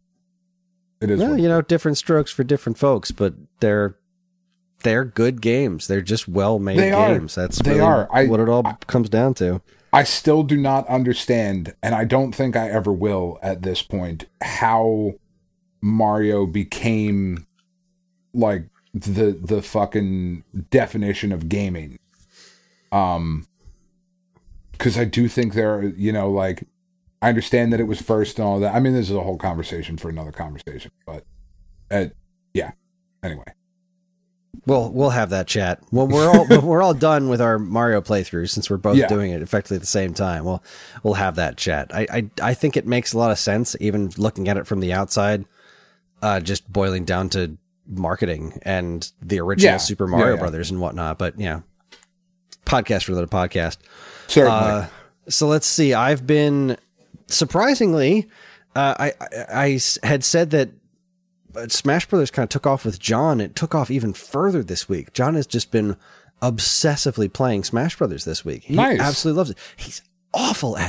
It is. Well, you know, different strokes for different folks, but they're they're good games. They're just well made games. Are. That's they really are. I, what it all I, comes down to. I still do not understand, and I don't think I ever will at this point, how Mario became like the the fucking definition of gaming. Um, because I do think there are, you know, like, I understand that it was first and all that. I mean, this is a whole conversation for another conversation, but uh, yeah. Anyway. We'll we'll have that chat when we're all when we're all done with our Mario playthrough, since we're both yeah. doing it effectively at the same time. We'll we'll have that chat. I, I I think it makes a lot of sense, even looking at it from the outside, uh, just boiling down to marketing and the original yeah. Super Mario yeah, yeah. Brothers and whatnot. But yeah, podcast for another podcast. Certainly. Uh, so let's see. I've been surprisingly, uh, I, I I had said that. But Smash Brothers kind of took off with John. It took off even further this week. John has just been obsessively playing Smash Brothers this week. He nice. absolutely loves it. He's awful at it.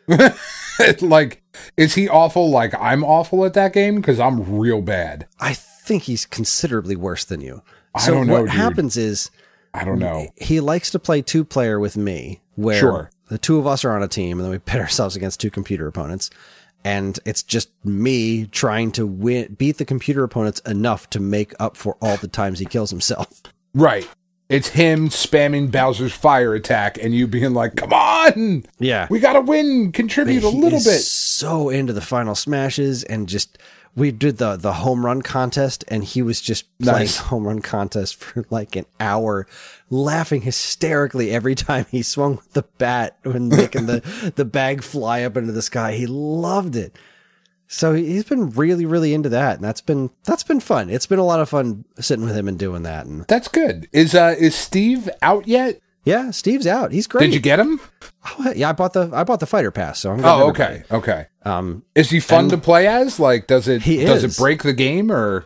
Like, is he awful like I'm awful at that game? Because I'm real bad. I think he's considerably worse than you. I so don't know, what dude. happens is, I don't know. he likes to play two player with me, where Sure. the two of us are on a team, and then we pit ourselves against two computer opponents. And it's just me trying to win, beat the computer opponents enough to make up for all the times he kills himself. Right. It's him spamming Bowser's fire attack and you being like, come on! Yeah. We gotta win! Contribute a He little is bit! so into the final smashes, and just, we did the, the home run contest, and he was just playing Nice. the home run contest for like an hour, laughing hysterically every time he swung with the bat when making the, the bag fly up into the sky. He loved it. So he's been really, really into that, and that's been that's been fun. It's been a lot of fun sitting with him and doing that. And That's good. Is uh is Steve out yet? yeah, Steve's out. He's great. Did you get him? Oh, yeah, I bought the I bought the fighter pass, so I'm. getting Oh, everybody. okay. Okay. Um, Is he fun and- to play as? Like, does it He does is. it break the game or?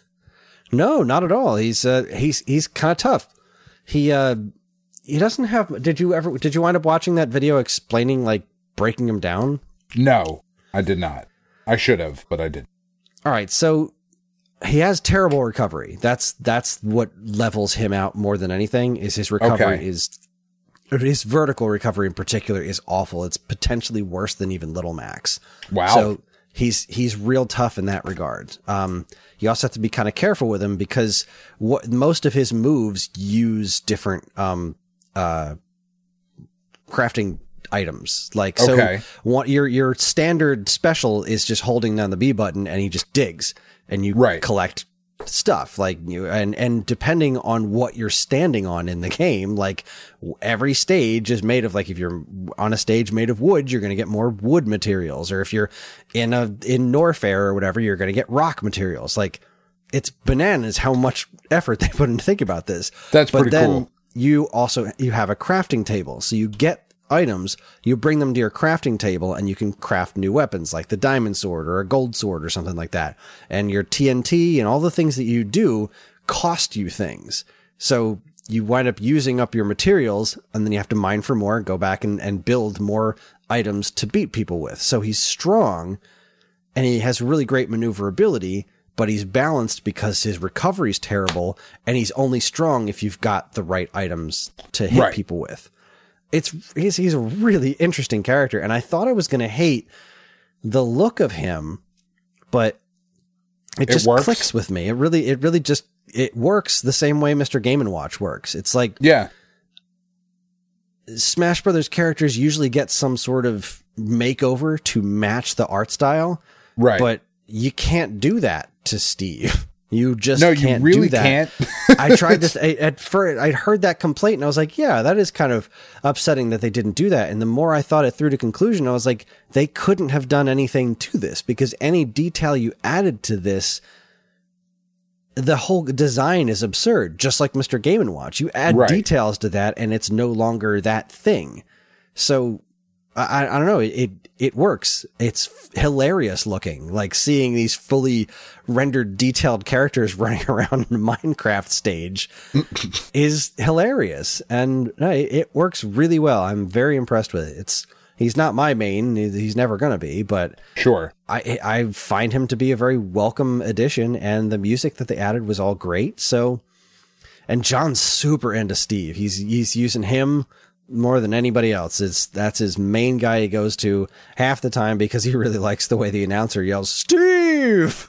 no, not at all. He's uh, he's he's kind of tough. He uh, he doesn't have. Did you ever? Did you wind up watching that video explaining like breaking him down? No, I did not. I should have, but I didn't. All right, so he has terrible recovery. That's that's what levels him out more than anything. Is his recovery Okay. is his vertical recovery in particular is awful. It's potentially worse than even Little Max. Wow. So he's he's real tough in that regard. Um, you also have to be kind of careful with him because what most of his moves use different um uh crafting items. Like, so Okay. what your your standard special is just holding down the B button and he just digs and you Right. collect stuff. Like, you and and depending on what you're standing on in the game, like w- every stage is made of, like, if you're on a stage made of wood, you're going to get more wood materials, or if you're in a in Norfair or whatever, you're going to get rock materials. Like, it's bananas how much effort they put into thinking about this. That's but pretty then cool. You also you have a crafting table, so you get items, you bring them to your crafting table, and you can craft new weapons like the diamond sword or a gold sword or something like that. And your T N T and all the things that you do cost you things. So you wind up using up your materials, and then you have to mine for more, go back and, and build more items to beat people with. So he's strong, and he has really great maneuverability, but he's balanced because his recovery's terrible, and he's only strong if you've got the right items to hit Right. people with. It's he's, he's a really interesting character, and I thought I was going to hate the look of him, but it It just works? clicks with me. It really, it really just it works the same way Mister Game and Watch works. It's like Yeah. Smash Brothers characters usually get some sort of makeover to match the art style, Right. but you can't do that to Steve. You just no, you can't really do that. can't. I tried this I, at first. I'd heard that complaint, and I was like, "Yeah, that is kind of upsetting that they didn't do that." And the more I thought it through to conclusion, I was like, "They couldn't have done anything to this because any detail you added to this, the whole design is absurd." Just like Mister Game and Watch, you add Right. details to that, and it's no longer that thing. So I, I don't know. It, it it works. It's hilarious looking, like seeing these fully rendered, detailed characters running around in a Minecraft stage is hilarious, and uh, it, it works really well. I'm very impressed with it. It's he's not my main. He's never gonna be, but Sure. I I find him to be a very welcome addition, and the music that they added was all great. So, and John's super into Steve. He's he's using him more than anybody else. It's that's his main guy he goes to half the time because he really likes the way the announcer yells, "Steve!"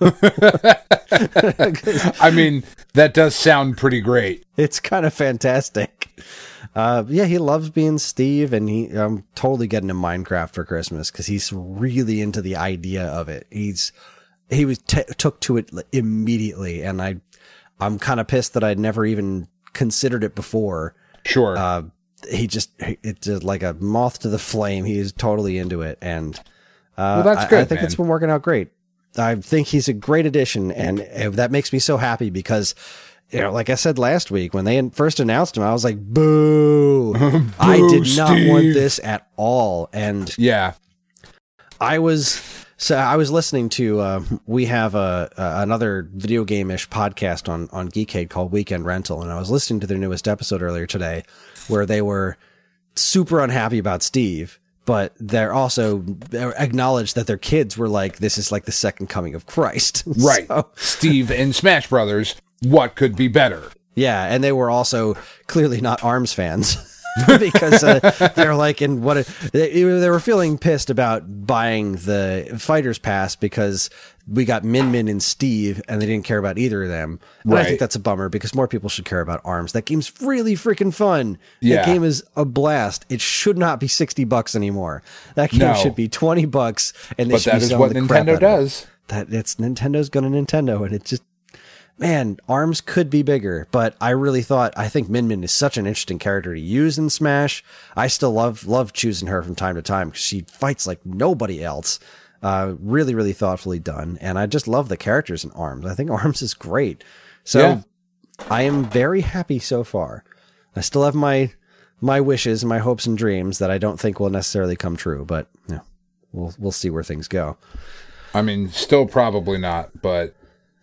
I mean, that does sound pretty great. It's kind of fantastic. Uh, yeah, he loves being Steve, and he I'm totally getting him Minecraft for Christmas because he's really into the idea of it. He's he was t- took to it immediately, and I I'm kind of pissed that I'd never even considered it before. Sure. Uh, he just it's just like a moth to the flame. He is totally into it, and uh, Well, that's I- good, I think man. it's been working out great. I think he's a great addition, and uh, that makes me so happy because, you know, like I said last week, when they first announced him, I was like, boo. I did not Steve. want this at all. And yeah. I was, so I was listening to, uh, we have a, a another video game-ish podcast on, on Geekade called Weekend Rental. And I was listening to their newest episode earlier today where they were super unhappy about Steve but they're also acknowledge that their kids were like, this is like the second coming of Christ. Right. So, Steve and Smash Brothers, what could be better? Yeah, and they were also clearly not ARMS fans. because uh, they're like, in what it, they, they were feeling pissed about buying the Fighters Pass because we got Min Min and Steve, and they didn't care about either of them. And right. I think that's a bummer because more people should care about ARMS. That game's really freaking fun. Yeah. That game is a blast. It should not be sixty bucks anymore. That game no. should be twenty bucks, and they but should that be is selling what the Nintendo crap does. It. That it's Nintendo's gonna Nintendo, and it just. Man, ARMS could be bigger, but I really thought, I think Min Min is such an interesting character to use in Smash. I still love love choosing her from time to time because she fights like nobody else. Uh, really, really thoughtfully done. And I just love the characters in ARMS. I think ARMS is great. So yeah. I am very happy so far. I still have my my wishes, my hopes and dreams that I don't think will necessarily come true, but yeah, we'll we'll see where things go. I mean, still probably not, but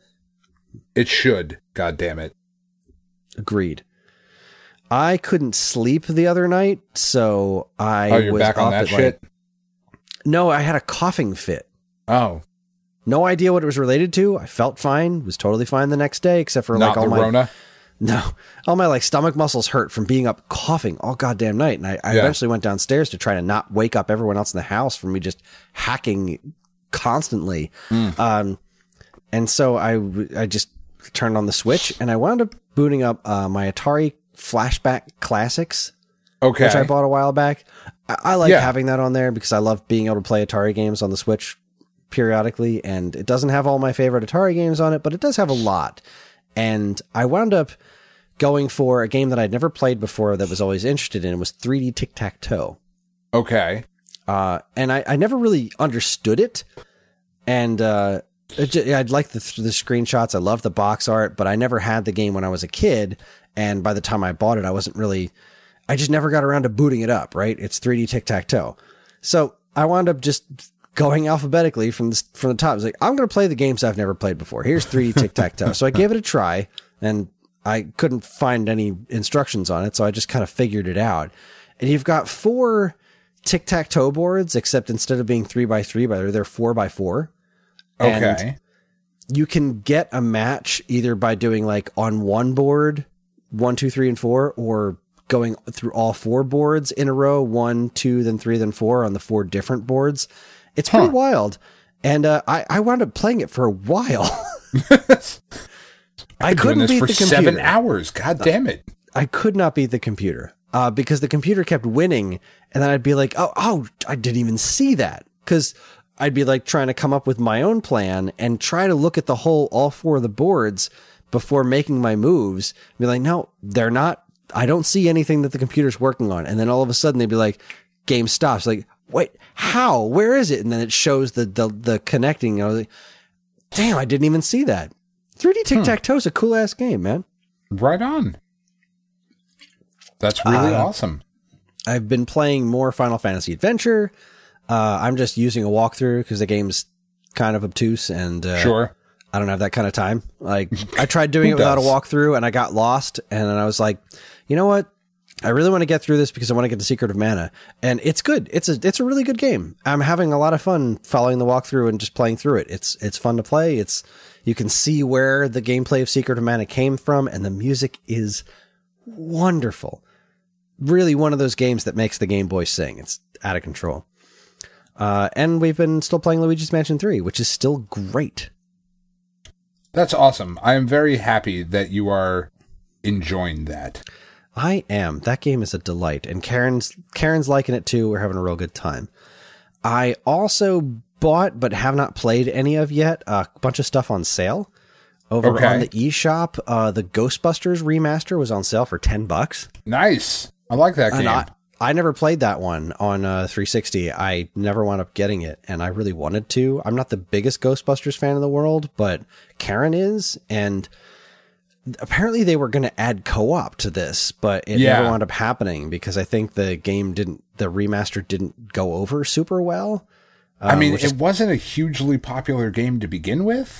it should, God damn it. Agreed. I couldn't sleep the other night, so I Oh, you're was back on up that at shit? Like, no, I had a coughing fit. Oh. No idea what it was related to. I felt fine, was totally fine the next day, except for Not like all the my Rona? No. All my like stomach muscles hurt from being up coughing all goddamn night. And I, I Yeah. eventually went downstairs to try to not wake up everyone else in the house from me just hacking constantly. Mm. Um And so I, I just turned on the Switch and I wound up booting up uh, my Atari Flashback Classics, Okay. which I bought a while back. I, I like Yeah. having that on there because I love being able to play Atari games on the Switch periodically. And it doesn't have all my favorite Atari games on it, but it does have a lot. And I wound up going for a game that I'd never played before that was always interested in. It was three D Tic-Tac-Toe. Okay. Uh, and I, I never really understood it. And, uh, It just, I'd like the, the screenshots. I love the box art, but I never had the game when I was a kid. And by the time I bought it, I wasn't really, I just never got around to booting it up, right? It's three D Tic-Tac-Toe. So I wound up just going alphabetically from the, from the top. I was like, I'm going to play the games I've never played before. Here's three D Tic-Tac-Toe. So I gave it a try and I couldn't find any instructions on it. So I just kind of figured it out. And you've got four tic-tac-toe boards, except instead of being three by three, by they're four by four. Okay. And you can get a match either by doing like on one board, one, two, three, and four, or going through all four boards in a row, one, two, then three, then four on the four different boards. It's pretty huh. wild. And uh, I, I wound up playing it for a while. I couldn't beat for the computer. seven hours. God damn it. I could not beat the computer uh, because the computer kept winning. And then I'd be like, oh, oh, I didn't even see that. Because I'd be like trying to come up with my own plan and try to look at the whole, all four of the boards before making my moves. Be like, no, they're not. I don't see anything that the computer's working on. And then all of a sudden they'd be like, game stops. Like, wait, how? Where is it? And then it shows the the, the connecting. I was like, damn, I didn't even see that. three D Tic-Tac-Toe is a cool ass game, man. Right on. That's really uh, awesome. I've been playing more Final Fantasy Adventure. Uh, I'm just using a walkthrough because the game's kind of obtuse and uh, sure. I don't have that kind of time. Like I tried doing it without a walkthrough and I got lost. And then I was like, you know what? I really want to get through this because I want to get the Secret of Mana. And it's good. It's a it's a really good game. I'm having a lot of fun following the walkthrough and just playing through it. It's it's fun to play. It's you can see where the gameplay of Secret of Mana came from, and the music is wonderful. Really one of those games that makes the Game Boy sing. It's out of control. Uh, and we've been still playing Luigi's Mansion three, which is still great. That's awesome. I am very happy that you are enjoying that. I am. That game is a delight. And Karen's Karen's liking it too. We're having a real good time. I also bought, but have not played any of yet, a bunch of stuff on sale. Over okay. on the eShop, uh, the Ghostbusters remaster was on sale for ten bucks. Nice. I like that game. I, I never played that one on uh, three sixty. I never wound up getting it, and I really wanted to. I'm not the biggest Ghostbusters fan in the world, but Karen is, and apparently they were going to add co-op to this, but it yeah. never wound up happening because I think the game didn't, the remaster didn't go over super well. Um, I mean, it is, wasn't a hugely popular game to begin with.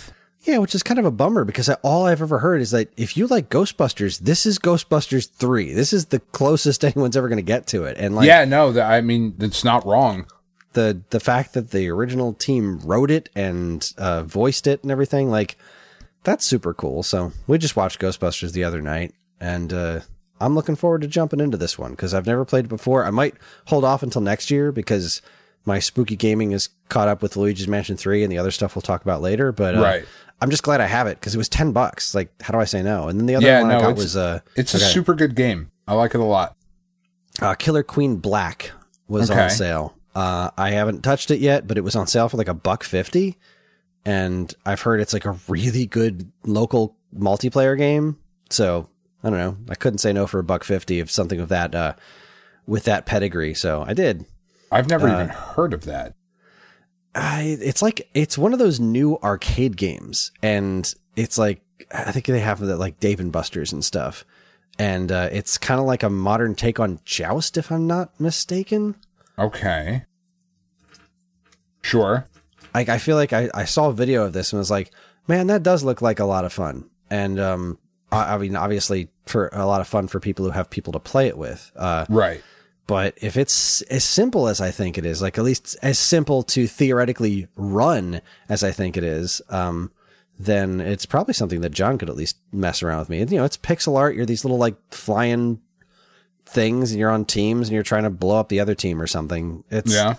Yeah, which is kind of a bummer because I, all I've ever heard is that if you like Ghostbusters, this is Ghostbusters three. This is the closest anyone's ever going to get to it. And like, yeah, no, the, I mean, it's not wrong. The the fact that the original team wrote it and uh, voiced it and everything, like, that's super cool. So we just watched Ghostbusters the other night, and uh, I'm looking forward to jumping into this one because I've never played it before. I might hold off until next year because my spooky gaming is caught up with Luigi's Mansion three and the other stuff we'll talk about later. But uh, right. I'm just glad I have it because it was ten bucks. Like, how do I say no? And then the other yeah, one no, I got it's, was uh, it's okay. a super good game. I like it a lot. Uh, Killer Queen Black was okay. on sale. Uh, I haven't touched it yet, but it was on sale for like a buck fifty. And I've heard it's like a really good local multiplayer game. So I don't know. I couldn't say no for a buck fifty of something of that, uh, with that pedigree. So I did. I've never uh, even heard of that. I, it's like, it's one of those new arcade games, and it's like, I think they have that like Dave and Buster's and stuff. And, uh, it's kind of like a modern take on Joust, if I'm not mistaken. Okay. Sure. Like, I feel like I, I saw a video of this and was like, man, that does look like a lot of fun. And, um, I, I mean, obviously for a lot of fun for people who have people to play it with. Uh, right. But if it's as simple as I think it is, like at least as simple to theoretically run as I think it is, um, then it's probably something that John could at least mess around with me. And, you know, it's pixel art. You're these little like flying things and you're on teams and you're trying to blow up the other team or something. It's, yeah.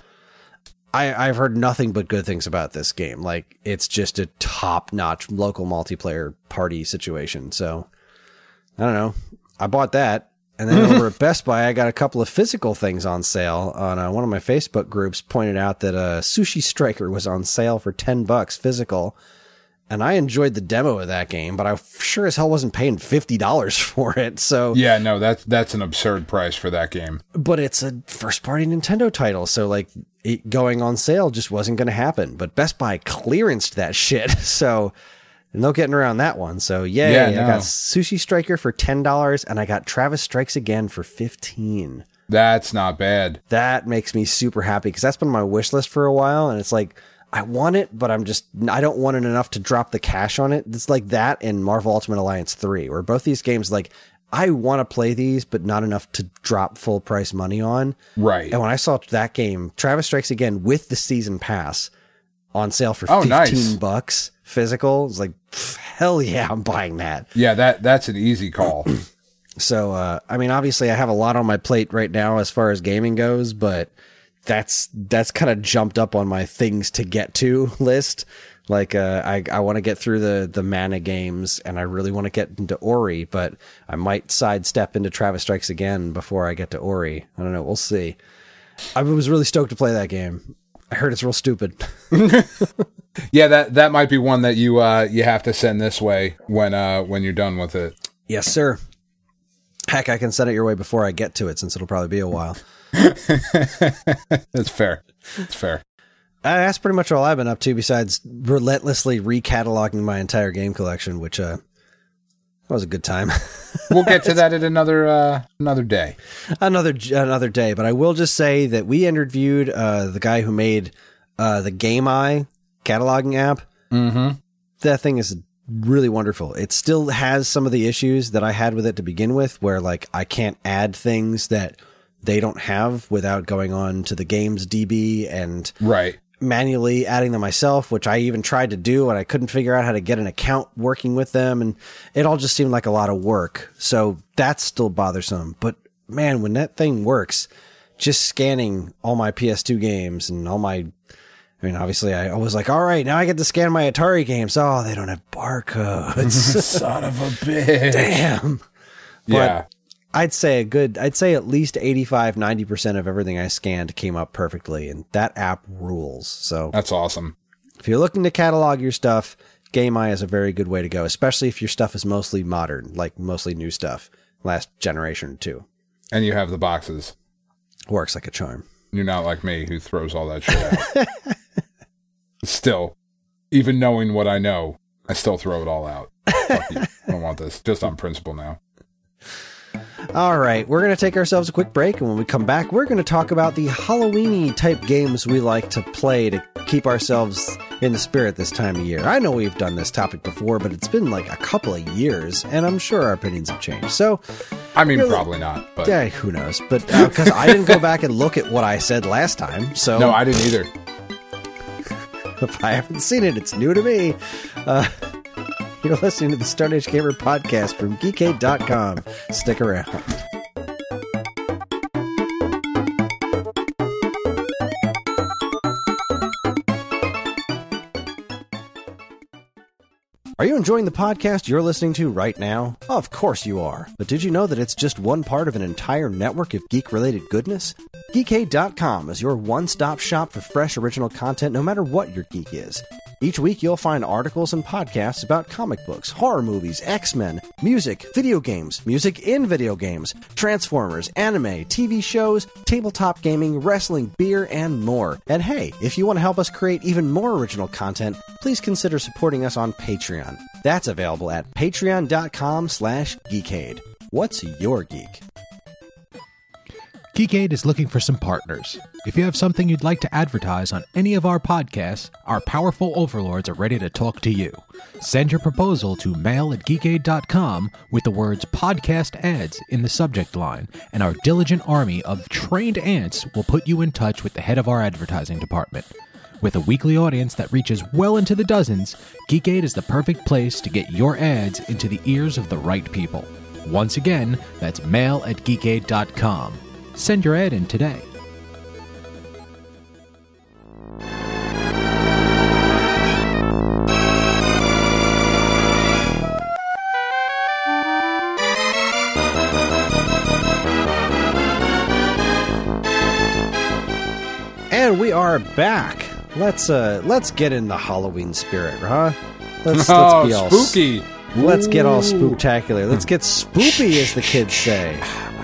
I, I've heard nothing but good things about this game. Like, it's just a top notch local multiplayer party situation. So I don't know. I bought that. And then over at Best Buy, I got a couple of physical things on sale. On uh, one of my Facebook groups pointed out that uh, Sushi Striker was on sale for ten bucks physical. And I enjoyed the demo of that game, but I sure as hell wasn't paying fifty dollars for it. So yeah, no, that's that's an absurd price for that game. But it's a first-party Nintendo title, so like it going on sale just wasn't going to happen. But Best Buy clearanced that shit, so no getting around that one. So yay, yeah, no. I got Sushi Striker for ten dollars, and I got Travis Strikes Again for fifteen dollars. That's not bad. That makes me super happy because that's been on my wish list for a while, and it's like, I want it, but I'm just, I don't want it enough to drop the cash on it. It's like that and Marvel Ultimate Alliance three, where both these games, like, I want to play these, but not enough to drop full price money on. Right. And when I saw that game, Travis Strikes Again with the season pass on sale for oh, fifteen nice. bucks physical, it's like, hell yeah, I'm buying that. Yeah, that that's an easy call. So, uh, I mean, obviously I have a lot on my plate right now as far as gaming goes, but that's that's kind of jumped up on my things to get to list. Like, uh, I, I want to get through the, the Mana games, and I really want to get into Ori, but I might sidestep into Travis Strikes Again before I get to Ori. I don't know. We'll see. I was really stoked to play that game. I heard it's real stupid. Yeah, that, that might be one that you uh, you have to send this way when uh, when you're done with it. Yes, sir. Heck, I can send it your way before I get to it, since it'll probably be a while. That's fair. It's fair. Uh, that's pretty much all I've been up to, besides relentlessly recataloging my entire game collection, which uh, that was a good time. We'll get to that at another uh, another day. Another another day, but I will just say that we interviewed uh, the guy who made uh, the Game Eye cataloging app. Mm-hmm. That thing is really wonderful. It still has some of the issues that I had with it to begin with, where like I can't add things that they don't have without going on to the games D B and right. manually adding them myself, which I even tried to do, and I couldn't figure out how to get an account working with them, and it all just seemed like a lot of work. So that's still bothersome. But man, when that thing works, just scanning all my P S two games and all my, I mean, obviously I was like, all right, now I get to scan my Atari games. Oh, they don't have barcodes. Son of a bitch. Damn. But yeah. I'd say a good, I'd say at least eighty-five, ninety percent of everything I scanned came up perfectly, and that app rules. So that's awesome. If you're looking to catalog your stuff, Game Eye is a very good way to go, especially if your stuff is mostly modern, like mostly new stuff, last generation or two. And you have the boxes. Works like a charm. You're not like me, who throws all that shit out. Still, even knowing what I know, I still throw it all out. Fuck you. I don't want this. Just on principle now. All right, we're going to take ourselves a quick break, and when we come back, we're going to talk about the Halloween-y type games we like to play to keep ourselves in the spirit this time of year. I know we've done this topic before, but it's been like a couple of years, and I'm sure our opinions have changed. So, I mean, really, probably not. But yeah, who knows? But because uh, I didn't go back and look at what I said last time, so no, I didn't either. If I haven't seen it, it's new to me. Uh, you're listening to the Stone Age Gamer podcast from geekade dot com. Stick around. Are you enjoying the podcast you're listening to right now? Of course you are. But did you know that it's just one part of an entire network of geek-related goodness? geekade dot com is your one-stop shop for fresh original content no matter what your geek is. Each week you'll find articles and podcasts about comic books, horror movies, X-Men, music, video games, music in video games, Transformers, anime, T V shows, tabletop gaming, wrestling, beer, and more. And hey, if you want to help us create even more original content, please consider supporting us on Patreon. That's available at patreon dot com slash geekade. What's your geek? Geekade is looking for some partners. If you have something you'd like to advertise on any of our podcasts, our powerful overlords are ready to talk to you. Send your proposal to mail at geekade dot com with the words podcast ads in the subject line, and our diligent army of trained ants will put you in touch with the head of our advertising department. With a weekly audience that reaches well into the dozens, Geekade is the perfect place to get your ads into the ears of the right people. Once again, that's mail at geekade dot com. Send your ad in today. And we are back. Let's uh let's get in the Halloween spirit, huh? Let's, oh, let's be all spooky. S- let's get all spooktacular. Let's get spoopy, as the kids say.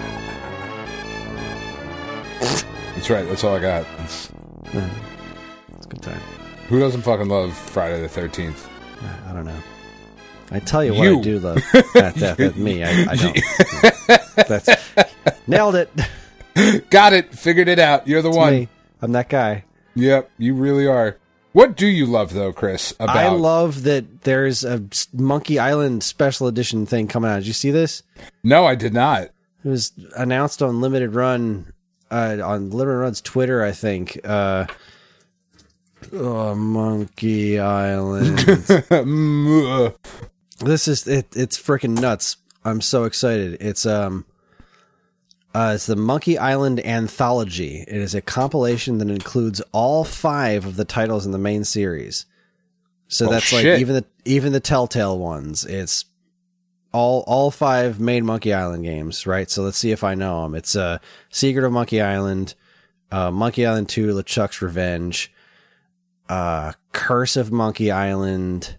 That's right. That's all I got. It's, It's a good time. who doesn't fucking love Friday the thirteenth? I don't know. I tell you, You. what I do love. That, that, that, me, I, I don't. That's nailed it. Got it. Figured it out. You're the It's one. me. I'm that guy. Yep, you really are. What do you love, though, Chris? About I love that there's a Monkey Island special edition thing coming out. Did you see this? No, I did not. It was announced on Limited Run, uh, on Limited Run's Twitter, I think. Uh, oh, Monkey Island. Mm, This is it. It's freaking nuts. I'm so excited. It's um, uh, it's the Monkey Island Anthology. It is a compilation that includes all five of the titles in the main series. So Oh, that's shit. like even the even the Telltale ones. It's all all five main Monkey Island games, right? So let's see if I know them. It's uh, Secret of Monkey Island, uh, Monkey Island two, LeChuck's Revenge, uh, Curse of Monkey Island,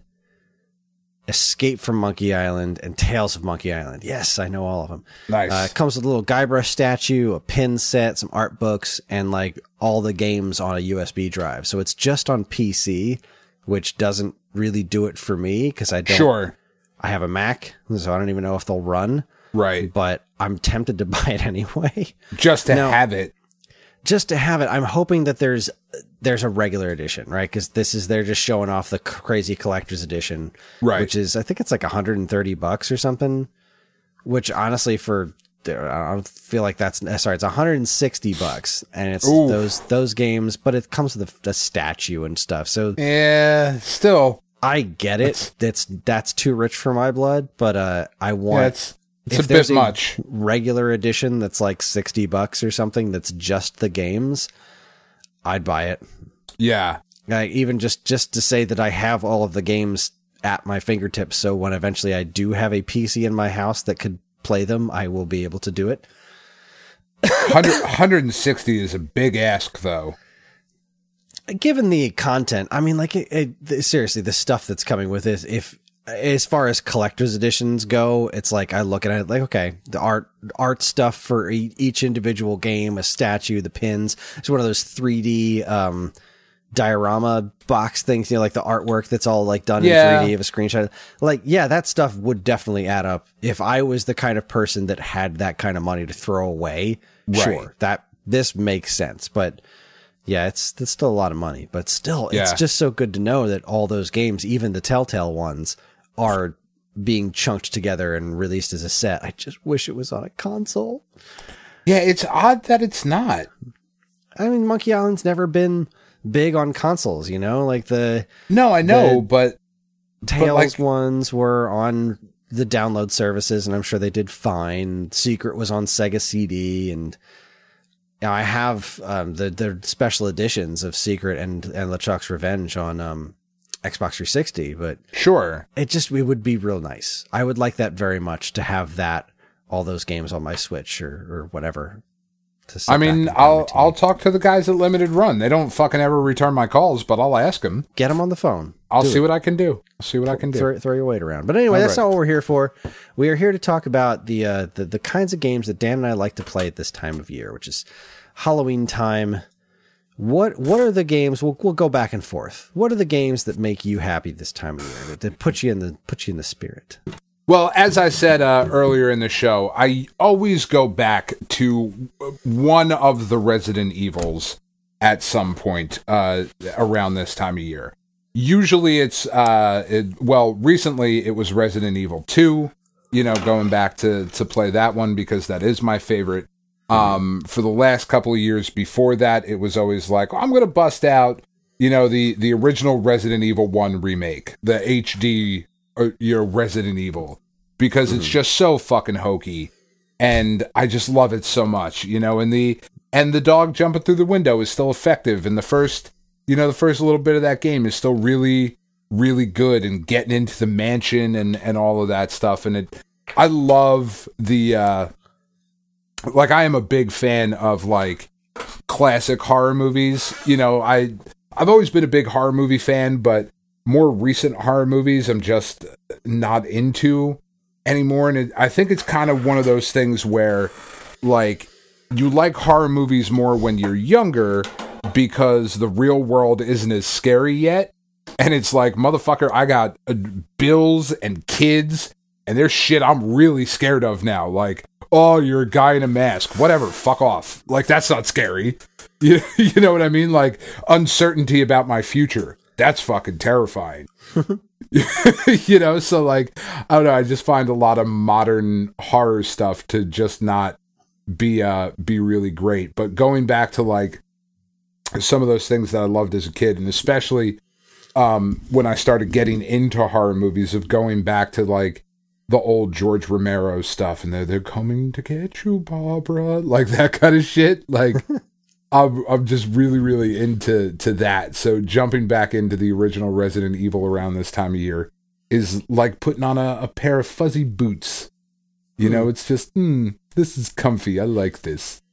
Escape from Monkey Island, and Tales of Monkey Island. Yes, I know all of them. nice. Uh, it comes with a little Guybrush statue, a pin set, some art books, and like all the games on a U S B drive. So it's just on P C, which doesn't really do it for me because I don't. Sure. I have a Mac, so I don't even know if they'll run. Right. But I'm tempted to buy it anyway, Just to No. have it. just to have it. I'm hoping that there's there's a regular edition, right? Because this is they're just showing off the c- crazy collector's edition, Right. Which is I think it's like one hundred thirty bucks or something. Which honestly, for I don't feel like that's sorry, it's one hundred sixty bucks, and it's Ooh. those those games, but it comes with a, a statue and stuff. So Yeah, still. I get it. That's that's too rich for my blood, but uh, I want. Yeah, it's it's if a there's bit much. regular edition that's like sixty bucks or something that's just the games, I'd buy it. Yeah. Like, even just just to say that I have all of the games at my fingertips, so when eventually I do have a P C in my house that could play them, I will be able to do it. one hundred, one hundred sixty is a big ask, though. Given the content, I mean, like, it, it, seriously, the stuff that's coming with it, if as far as collector's editions go, it's like I look at it like, okay, the art art stuff for e- each individual game, a statue, the pins. It's one of those three D, um, diorama box things, you know, like the artwork that's all like done Yeah. in three D of a screenshot. Like, yeah, that stuff would definitely add up. If I was the kind of person that had that kind of money to throw away, Right. sure, that this makes sense. But yeah, it's, it's still a lot of money, but still, it's Yeah. just so good to know that all those games, even the Telltale ones, are being chunked together and released as a set. I just wish it was on a console. Yeah, it's odd that it's not. I mean, Monkey Island's never been big on consoles, you know, like the No, I know, The- but Tales like- ones were on the download services, and I'm sure they did fine. Secret was on Sega C D, and you know, I have um, the the special editions of Secret and and LeChuck's Revenge on um, Xbox three sixty. But sure. it just it would be real nice. I would like that very much to have that all those games on my Switch or or whatever. To sit I back mean, and I'll play my I'll T V. talk to the guys at Limited Run. They don't fucking ever return my calls, but I'll ask them. Get them on the phone. I'll Do see it. what I can do. I'll see what I can do. Throw, throw your weight around. But anyway, All that's right. not what we're here for. We are here to talk about the, uh, the the kinds of games that Dan and I like to play at this time of year, which is Halloween time. What what are the games? We'll we'll go back and forth. What are the games that make you happy this time of year? That, that put you in the put you in the spirit? Well, as I said uh, earlier in the show, I always go back to one of the Resident Evils at some point uh, around this time of year. Usually it's, uh, it, well, recently it was Resident Evil two, you know, going back to, to play that one because that is my favorite. Um, for the last couple of years before that, it was always like, I'm going to bust out, you know, the, the original Resident Evil one remake, the H D, uh, you know, Resident Evil, because it's just so fucking hokey. And I just love it so much, you know, and the, and the dog jumping through the window is still effective. And the first, you know, the first little bit of that game is still really, really good, and getting into the mansion and, and all of that stuff. And it, I love the, uh, like, I am a big fan of like classic horror movies. You know, I, I've always been a big horror movie fan, but more recent horror movies I'm just not into anymore. And it, I think it's kind of one of those things where, like, you like horror movies more when you're younger because the real world isn't as scary yet. And it's like, motherfucker, I got uh, bills and kids, and there's shit I'm really scared of now. Like, oh, you're a guy in a mask. Whatever, fuck off. Like, that's not scary. You, you know what I mean? Like, uncertainty about my future. That's fucking terrifying. You know, so like, I don't know, I just find a lot of modern horror stuff to just not be uh be really great. But going back to like some of those things that I loved as a kid, and especially um when I started getting into horror movies, of going back to like the old George Romero stuff, and they're they're coming to get you, Barbara, like that kind of shit. Like, I'm I'm just really really into to that. So jumping back into the original Resident Evil around this time of year is like putting on a, a pair of fuzzy boots. You know, it's just, mm, this is comfy. I like this.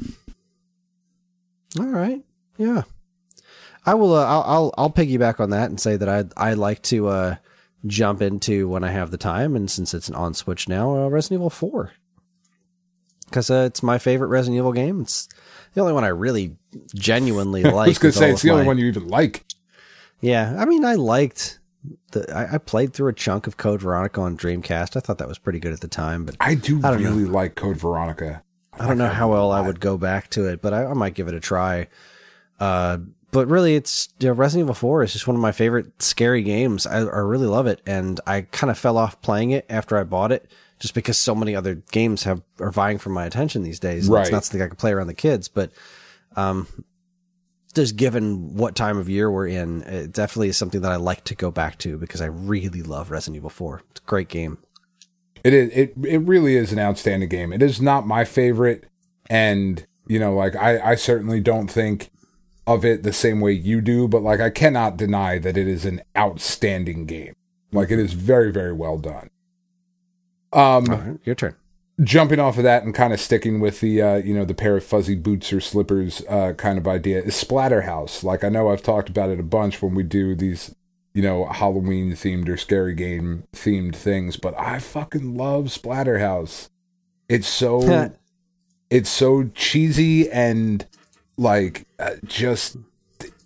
All right, yeah. I will. Uh, I'll, I'll I'll piggyback on that and say that I I like to uh, jump into when I have the time, and since it's on Switch now, uh, Resident Evil four, because uh, it's my favorite Resident Evil game. It's the only one I really genuinely like. I was going to with all say, it's of the only my- one you even like. Yeah, I mean, I liked the. I, I played through a chunk of Code Veronica on Dreamcast. I thought that was pretty good at the time, but I do I don't really like Code Veronica. I don't know how well I would go back to it, but I, I might give it a try. Uh, but really, it's, you know, Resident Evil four is just one of my favorite scary games. I, I really love it, and I kind of fell off playing it after I bought it, just because so many other games have are vying for my attention these days. And It's Right. not something I can play around the kids, but um, just given what time of year we're in, it definitely is something that I like to go back to because I really love Resident Evil four. It's a great game. It is. It it really is an outstanding game. It is not my favorite, and you know, like I, I certainly don't think of it the same way you do. But like, I cannot deny that it is an outstanding game. Like, it is very very well done. Um, All right, your turn. Jumping off of that and kind of sticking with the uh, you know, the pair of fuzzy boots or slippers uh, kind of idea is Splatterhouse. Like, I know I've talked about it a bunch when we do these, you know, Halloween themed or scary game themed things, but I fucking love Splatterhouse. It's so it's so cheesy and like uh, just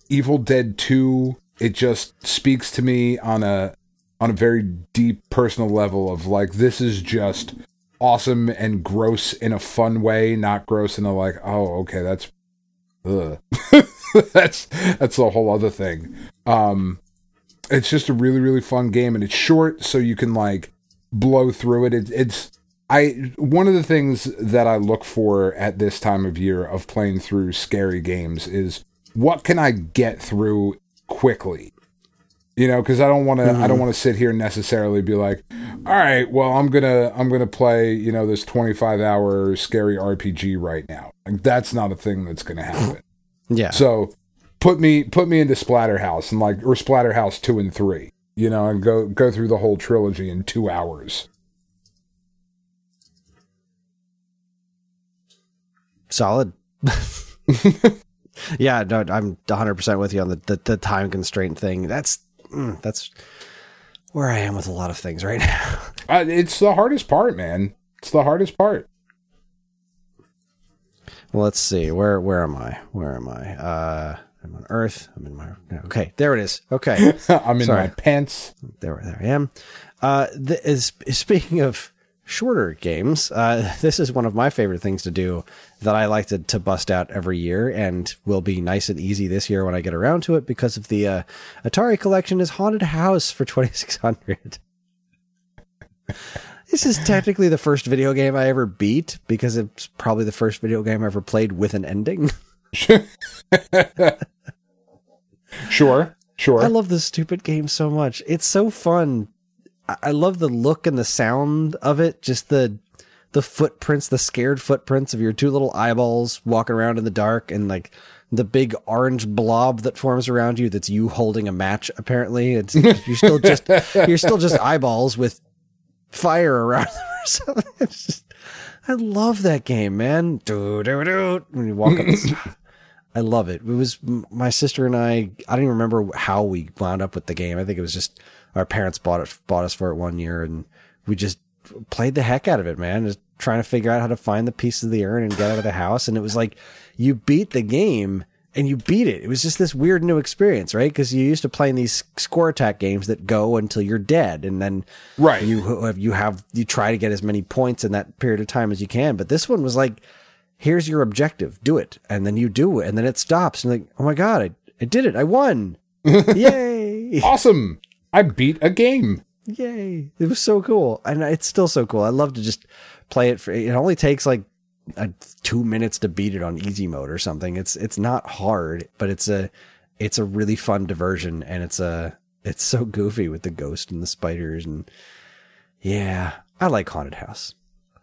Evil Dead two, it just speaks to me on a on a very deep personal level of like, this is just awesome and gross in a fun way, not gross in a like, oh, okay, that's ugh. that's that's a whole other thing. Um, it's just a really, really fun game, and it's short, so you can like blow through it. it. It's I one of the things that I look for at this time of year of playing through scary games is what can I get through quickly. You know, because I don't want to. Mm-hmm. I don't want to sit here and necessarily be like, all right, well, I'm gonna I'm gonna play, you know, this twenty-five hour scary R P G right now. Like, that's not a thing that's gonna happen. Yeah. So put me put me into Splatterhouse and like or Splatterhouse two and three. You know, and go go through the whole trilogy in two hours. Solid. Yeah, no, I'm one hundred percent with you on the, the, the time constraint thing. That's mm, that's where I am with a lot of things right now. Uh, it's the hardest part, man. It's the hardest part. Well, let's see. Where where am I? Where am I? Uh, I'm on Earth. I'm in my... Okay, there it is. Okay. I'm in Sorry. my pants. There, there I am. Uh, th- is, speaking of shorter games, uh, this is one of my favorite things to do that I like to, to bust out every year, and will be nice and easy this year when I get around to it because of the uh, Atari collection is Haunted House for twenty-six hundred. This is technically the first video game I ever beat because it's probably the first video game I ever played with an ending. Sure, sure. I love this stupid game so much. It's so fun. I love the look and the sound of it. Just the the footprints, the scared footprints of your two little eyeballs walking around in the dark, and like the big orange blob that forms around you. That's you holding a match. Apparently, it's you're still just you're still just eyeballs with fire around them or something. It's just, I love that game, man. Do do do. When you walk up. I love it. It was my sister and I. I don't even remember how we wound up with the game. I think it was just our parents bought it, bought us for it one year, and we just played the heck out of it, man. Just trying to figure out how to find the piece of the urn and get out of the house. And it was like you beat the game and you beat it. It was just this weird new experience, right? Because you used to playing these score attack games that go until you're dead, and then right you have you have you try to get as many points in that period of time as you can. But this one was like, here's your objective, do it. And then you do it, and then it stops. And like, oh my God, I, I did it. I won. Yay. Awesome. I beat a game. Yay. It was so cool. And it's still so cool. I love to just play it for, it only takes like a, two minutes to beat it on easy mode or something. It's, it's not hard, but it's a, it's a really fun diversion, and it's a, it's so goofy with the ghost and the spiders. And yeah, I like Haunted House.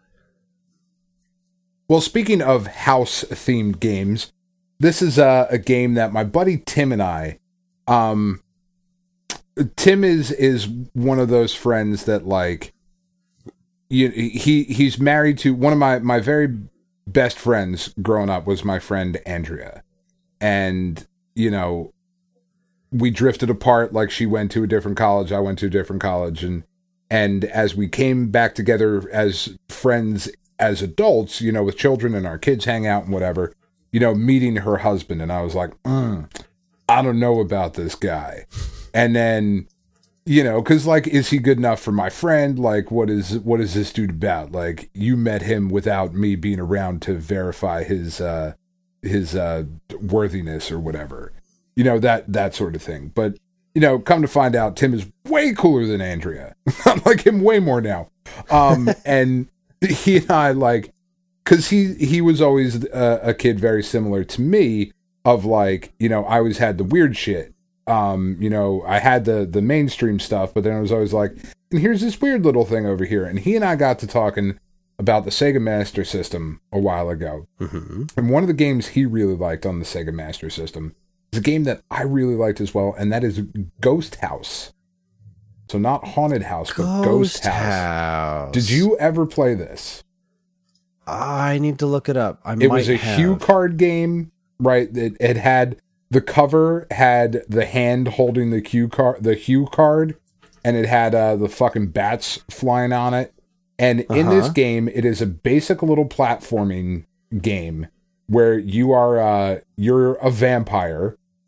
Well, speaking of house-themed games, this is a, a game that my buddy Tim and I, um, Tim is is one of those friends that like, you, he he's married to one of my my very best friends growing up was my friend Andrea, and you know, we drifted apart. Like, she went to a different college, I went to a different college, and and as we came back together as friends. As adults, you know, with children and our kids hang out and whatever, you know, meeting her husband. And I was like, mm, I don't know about this guy. And then, you know, cause like, is he good enough for my friend? Like, what is, what is this dude about? Like, you met him without me being around to verify his, uh, his, uh, worthiness or whatever, you know, that, that sort of thing. But, you know, come to find out, Tim is way cooler than Andrea. I like him way more now. Um, and, he and I, like, because he, he was always a, a kid very similar to me of, like, you know, I always had the weird shit. Um, you know, I had the, the mainstream stuff, but then I was always like, and here's this weird little thing over here. And he and I got to talking about the Sega Master System a while ago. Mm-hmm. And one of the games he really liked on the Sega Master System is a game that I really liked as well, and that is Ghost House. So not Haunted House, but Ghost, Ghost House. House. Did you ever play this? I need to look it up. I it might was a have. Hue card game, right? It, it had the cover had the hand holding the Hue card, the Hue card, and it had uh, the fucking bats flying on it. And in uh-huh. this game, it is a basic little platforming game where you are uh, you're a vampire.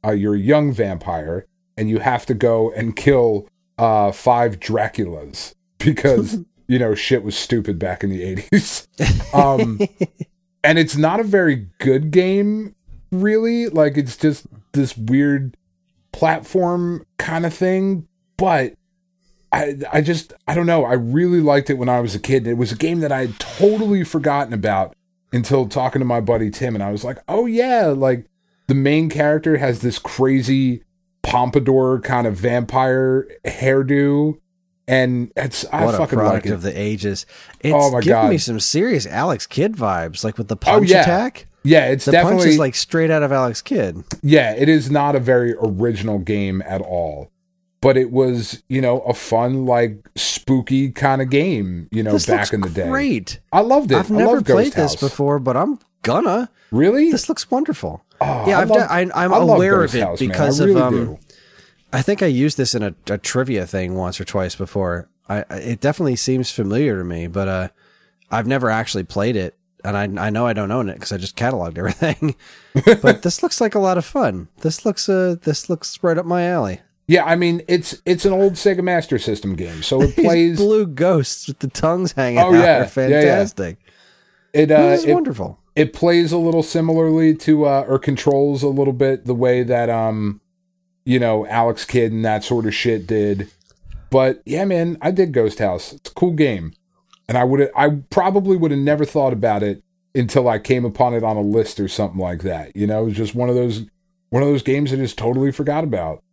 uh, you're a young vampire, and you have to go and kill uh, five Draculas because, you know, shit was stupid back in the eighties. Um, and it's not a very good game, really. Like, it's just this weird platform kind of thing. But I, I just, I don't know. I really liked it when I was a kid. It was a game that I had totally forgotten about until talking to my buddy Tim. And I was like, oh, yeah, like, the main character has this crazy pompadour kind of vampire hairdo, and it's I what fucking a product like it. of the ages. It's Oh my giving God. me some serious Alex Kidd vibes, like with the punch Oh, yeah. attack. Yeah, it's The definitely punch is like straight out of Alex Kidd. yeah, it is not a very original game at all. But it was, you know, a fun, like, spooky kind of game, you know, This back looks in the day. great. I loved it. I've I never love played Ghost this House. before, but I'm gonna. Really? This looks wonderful. Oh, yeah, I I've love- done, I, I'm I love aware Ghost of it House, man. because I really of um. do. I think I used this in a, a trivia thing once or twice before. I, I it definitely seems familiar to me, but uh, I've never actually played it, and I I know I don't own it because I just cataloged everything. But this looks like a lot of fun. This looks uh this looks right up my alley. Yeah, I mean, it's it's an old Sega Master System game, so it These plays. blue ghosts with the tongues hanging Oh, out yeah. are fantastic. It uh, This is it, wonderful. it plays a little similarly to uh, or controls a little bit the way that um, you know, Alex Kidd and that sort of shit did. But yeah, man, I did Ghost House. It's a cool game, and I would I probably would have never thought about it until I came upon it on a list or something like that. You know, it was just one of those one of those games I just totally forgot about.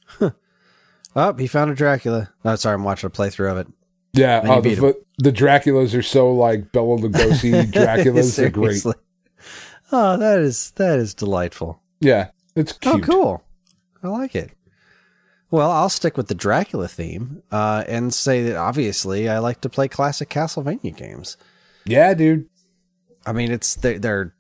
Oh, he found a Dracula. Oh, sorry, I'm watching a playthrough of it. Yeah, And you uh, the, beat 'em. the Draculas are so like Bela Lugosi Draculas. They're great. Seriously. Oh, that is that is delightful. Yeah, it's cute. Oh, cool. I like it. Well, I'll stick with the Dracula theme uh, and say that obviously I like to play classic Castlevania games. Yeah, dude. I mean, it's they're, they're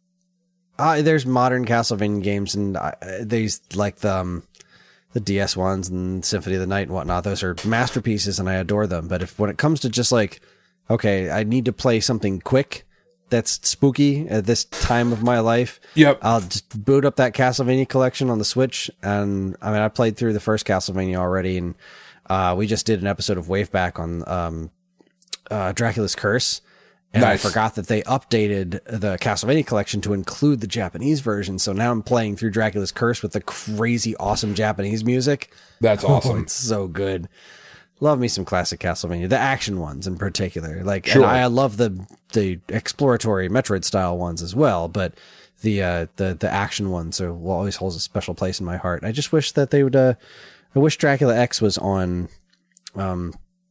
uh, there's modern Castlevania games and uh, these like the um, the D S ones and Symphony of the Night and whatnot. Those are masterpieces and I adore them. But if when it comes to just like, okay, I need to play something quick that's spooky at this time of my life. Yep. I'll just boot up that Castlevania collection on the Switch. And I mean, I played through the first Castlevania already, and uh, we just did an episode of Waveback on um, uh, Dracula's Curse. And Nice. I forgot that they updated the Castlevania collection to include the Japanese version. So now I'm playing through Dracula's Curse with the crazy, awesome Japanese music. That's Oh, awesome. it's so good. Love me some classic Castlevania, the action ones in particular. Like, Sure. and I love the the exploratory Metroid style ones as well, but the uh, the the action ones are, will always hold a special place in my heart. I just wish that they would. Uh, I wish Dracula X was on, um,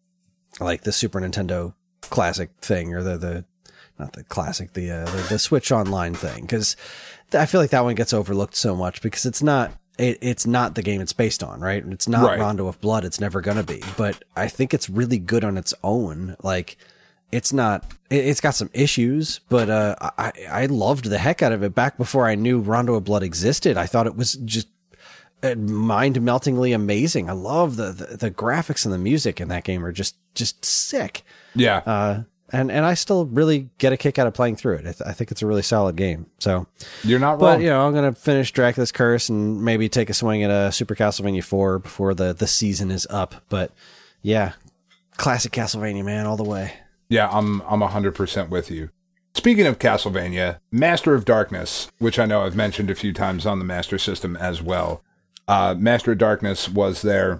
like the Super Nintendo classic thing, or the the not the classic the uh, the, the Switch Online thing, because I feel like that one gets overlooked so much because it's not. It, it's not the game it's based on, right? It's not Right. Rondo of Blood. It's never going to be. But I think it's really good on its own. Like, it's not... It, it's got some issues, but uh, I, I loved the heck out of it back before I knew Rondo of Blood existed. I thought it was just uh, mind-meltingly amazing. I love the, the, the graphics and the music in that game are just, just sick. Yeah. Uh, and, and I still really get a kick out of playing through it. I, th- I think it's a really solid game. So... You're not But, wrong. you know, I'm going to finish Dracula's Curse and maybe take a swing at a Super Castlevania four before the, the season is up. But, yeah, classic Castlevania, man, all the way. Yeah, I'm I'm one hundred percent with you. Speaking of Castlevania, Master of Darkness, which I know I've mentioned a few times on the Master System as well. Uh, Master of Darkness was their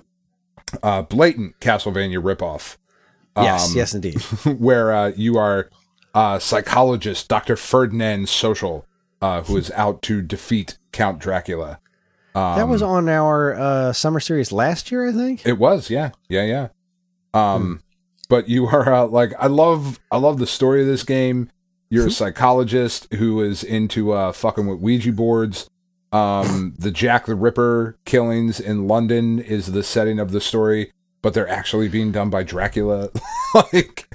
uh, blatant Castlevania ripoff. Yes, Um, yes, indeed. where uh, you are uh, psychologist Doctor Ferdinand Social, uh, who is out to defeat Count Dracula. Um, that was on our uh, summer series last year, I think. It was, yeah, yeah, yeah. Um, but you are uh, like, I love, I love the story of this game. You're a psychologist who is into uh, fucking with Ouija boards. Um, the Jack the Ripper killings in London is the setting of the story, but they're actually being done by Dracula. Like,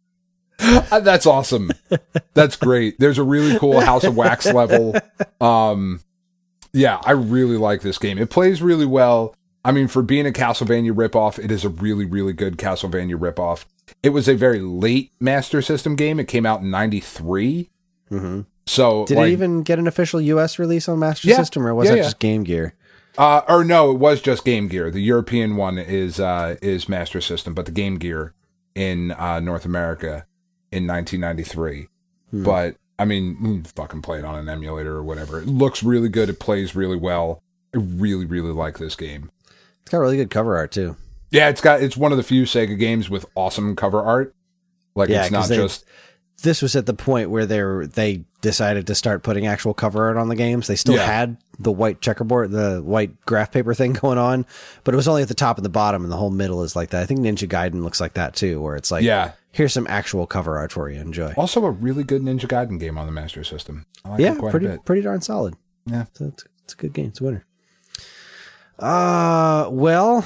that's awesome. That's great. There's a really cool House of Wax level. Um, yeah, I really like this game. It plays really well. I mean, for being a Castlevania ripoff, it is a really, really good Castlevania ripoff. It was a very late Master System game. It came out in ninety-three. Mm-hmm. So, Did like, it even get an official U S release on Master Yeah, System, or was yeah, that yeah. just Game Gear? Uh, or no, it was just Game Gear. The European one is uh, is Master System, but the Game Gear in uh, North America in nineteen ninety-three. Hmm. But, I mean, you fucking play it on an emulator or whatever. It looks really good. It plays really well. I really, really like this game. It's got really good cover art, too. Yeah, it's got it's one of the few Sega games with awesome cover art. Like, yeah, it's not they, just... This was at the point where they were, they decided to start putting actual cover art on the games. They still yeah. had the white checkerboard, the white graph paper thing going on, but it was only at the top and the bottom, and the whole middle is like that. I think Ninja Gaiden looks like that too, where it's like, yeah. here's some actual cover art for you. Enjoy. Also, a really good Ninja Gaiden game on the Master System. I like yeah, it quite pretty a bit. pretty darn solid. Yeah, so it's, it's a good game. It's a winner. Uh, well.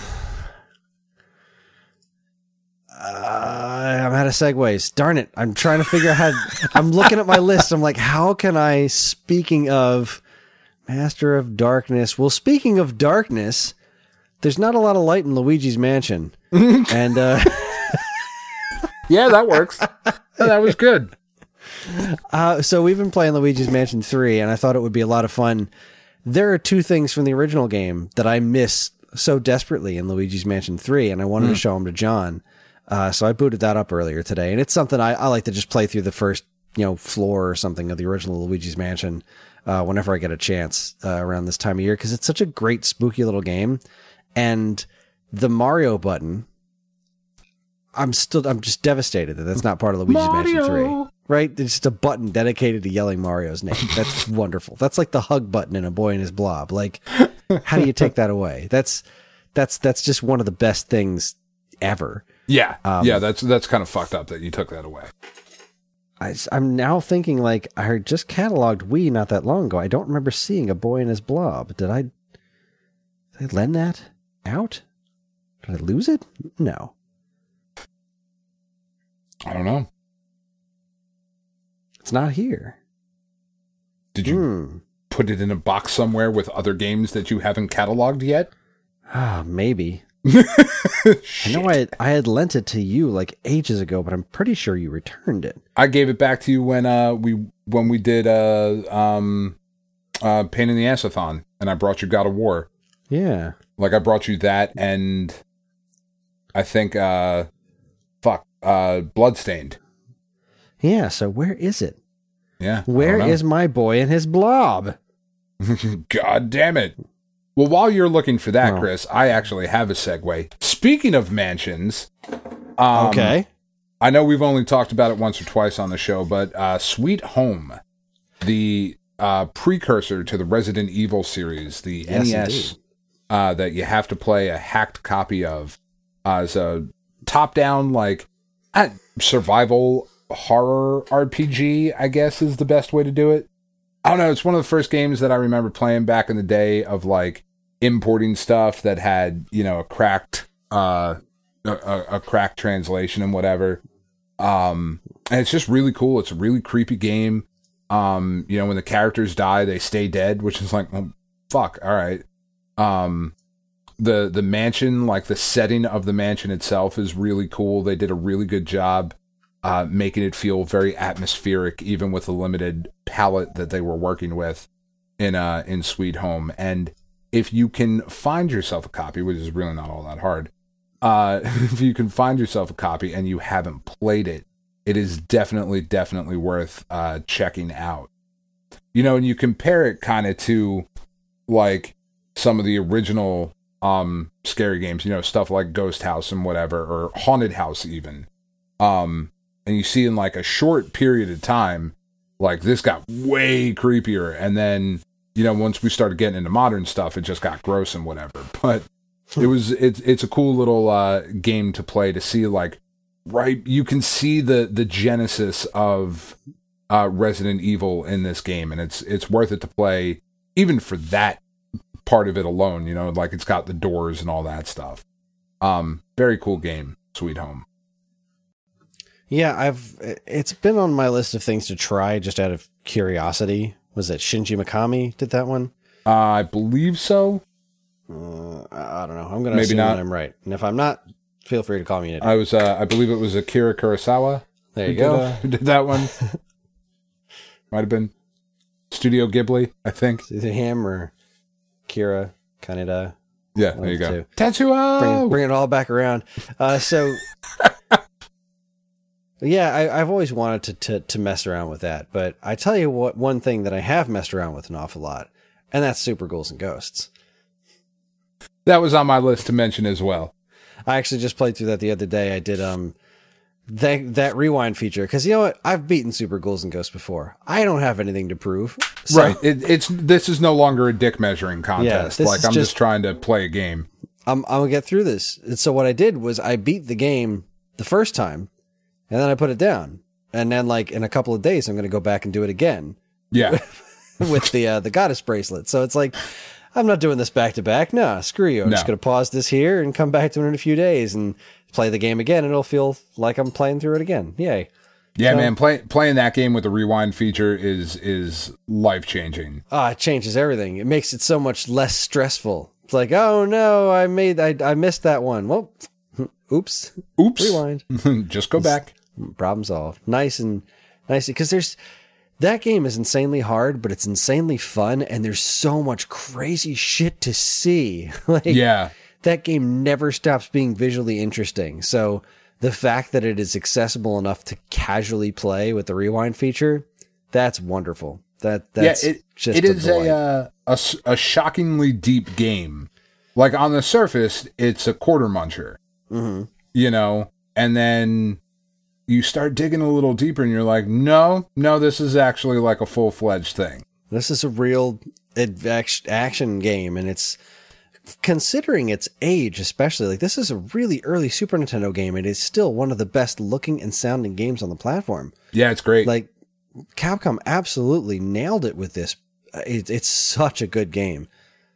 Uh, I'm out of segues. Darn it. I'm trying to figure out how... I'm looking at my list. I'm like, how can I, speaking of Master of Darkness... Well, speaking of darkness, there's not a lot of light in Luigi's Mansion. and, uh... yeah, that works. That was good. Uh, so we've been playing Luigi's Mansion three, and I thought it would be a lot of fun. There are two things from the original game that I miss so desperately in Luigi's Mansion three, and I wanted mm. to show them to John. Uh, so I booted that up earlier today, and it's something I, I like to just play through the first, you know, floor or something of the original Luigi's Mansion uh, whenever I get a chance uh, around this time of year, because it's such a great, spooky little game. And the Mario button, I'm still, I'm just devastated that that's not part of Luigi's Mario. Mansion three. Right? It's just a button dedicated to yelling Mario's name. That's wonderful. That's like the hug button in A Boy and His Blob. Like, how do you take that away? That's that's that's just one of the best things ever. Yeah, um, yeah, that's that's kind of fucked up that you took that away. I, I'm now thinking, like, I just cataloged Wii not that long ago. I don't remember seeing A Boy and His Blob. Did I, did I lend that out? Did I lose it? No. I don't know. It's not here. Did you mm. put it in a box somewhere with other games that you haven't cataloged yet? Ah, maybe. I know I had, I had lent it to you like ages ago, but I'm pretty sure you returned it. I gave it back to you when uh we when we did uh um uh Pain in the Ass-a-thon, and I brought you God of War. Yeah, like I brought you that, and I think uh fuck uh Bloodstained. Yeah. So where is it? Yeah. Where is my boy and his blob? God damn it. Well, while you're looking for that, oh. Chris, I actually have a segue. Speaking of mansions, um, okay. I know we've only talked about it once or twice on the show, but uh, Sweet Home, the uh, precursor to the Resident Evil series, the yes, N E S uh, that you have to play a hacked copy of, uh, is a top-down, like, uh, survival horror R P G, I guess is the best way to do it. I don't know, it's one of the first games that I remember playing back in the day of, like, importing stuff that had, you know, a cracked, uh, a, a cracked translation and whatever. Um, and it's just really cool. It's a really creepy game. Um, you know, when the characters die, they stay dead, which is like, well, fuck, all right. Um, the, the mansion, like the setting of the mansion itself is really cool. They did a really good job Uh, making it feel very atmospheric, even with the limited palette that they were working with in uh, in Sweet Home. And if you can find yourself a copy, which is really not all that hard, uh, if you can find yourself a copy and you haven't played it, it is definitely, definitely worth uh, checking out. You know, and you compare it kind of to, like, some of the original um, scary games, you know, stuff like Ghost House and whatever, or Haunted House even. Um... And you see in like a short period of time, like this got way creepier. And then, you know, once we started getting into modern stuff, it just got gross and whatever. But it was, it's, it's a cool little uh, game to play to see, like, right. You can see the, the genesis of uh, Resident Evil in this game. And it's, it's worth it to play even for that part of it alone, you know, like it's got the doors and all that stuff. Um, very cool game, Sweet Home. Yeah, I've. It's been on my list of things to try just out of curiosity. Was it Shinji Mikami did that one? Uh, I believe so. Uh, I don't know. I'm going to assume that I'm right. And if I'm not, feel free to call me an idiot. I was. Uh, I believe it was Akira Kurosawa. There you who go. Did, uh, who did that one? Might have been Studio Ghibli, I think. It's either him or Akira kind of. Yeah, there you go. To Tetsuo! Bring, bring it all back around. Uh, so, yeah, I, I've always wanted to, to to mess around with that. But I tell you what, one thing that I have messed around with an awful lot, and that's Super Ghouls and Ghosts. That was on my list to mention as well. I actually just played through that the other day. I did um that that rewind feature because you know what? I've beaten Super Ghouls and Ghosts before. I don't have anything to prove. So, right. It, it's this is no longer a dick measuring contest. Yeah, like I'm just, just trying to play a game. I'm I'm gonna get through this. And so what I did was I beat the game the first time, and then I put it down. And then like in a couple of days, I'm gonna go back and do it again. Yeah. with the uh, the goddess bracelet. So it's like I'm not doing this back to back. Nah, screw you. I'm No. just gonna pause this here and come back to it in a few days and play the game again, and it'll feel like I'm playing through it again. Yay. Yeah, So- man, play, playing that game with the rewind feature is is life changing. Ah, it changes everything. It makes it so much less stressful. It's like, oh no, I made, I, I missed that one. Well, oops, Oops. rewind. Just go back. Problem solved. Nice and nice because there's that game is insanely hard, but it's insanely fun, and there's so much crazy shit to see. Like, Yeah. that game never stops being visually interesting. So the fact that it is accessible enough to casually play with the rewind feature, that's wonderful. That that's yeah, it, just it a is delight. a, uh, a s- a shockingly deep game. Like on the surface, it's a quarter muncher, Mm-hmm. you know, and then you start digging a little deeper, and you're like, no, no, this is actually like a full fledged thing. This is a real ad- act- action game, and it's considering its age, especially like this is a really early Super Nintendo game. It is still one of the best looking and sounding games on the platform. Yeah, it's great. Like Capcom absolutely nailed it with this. It, it's such a good game.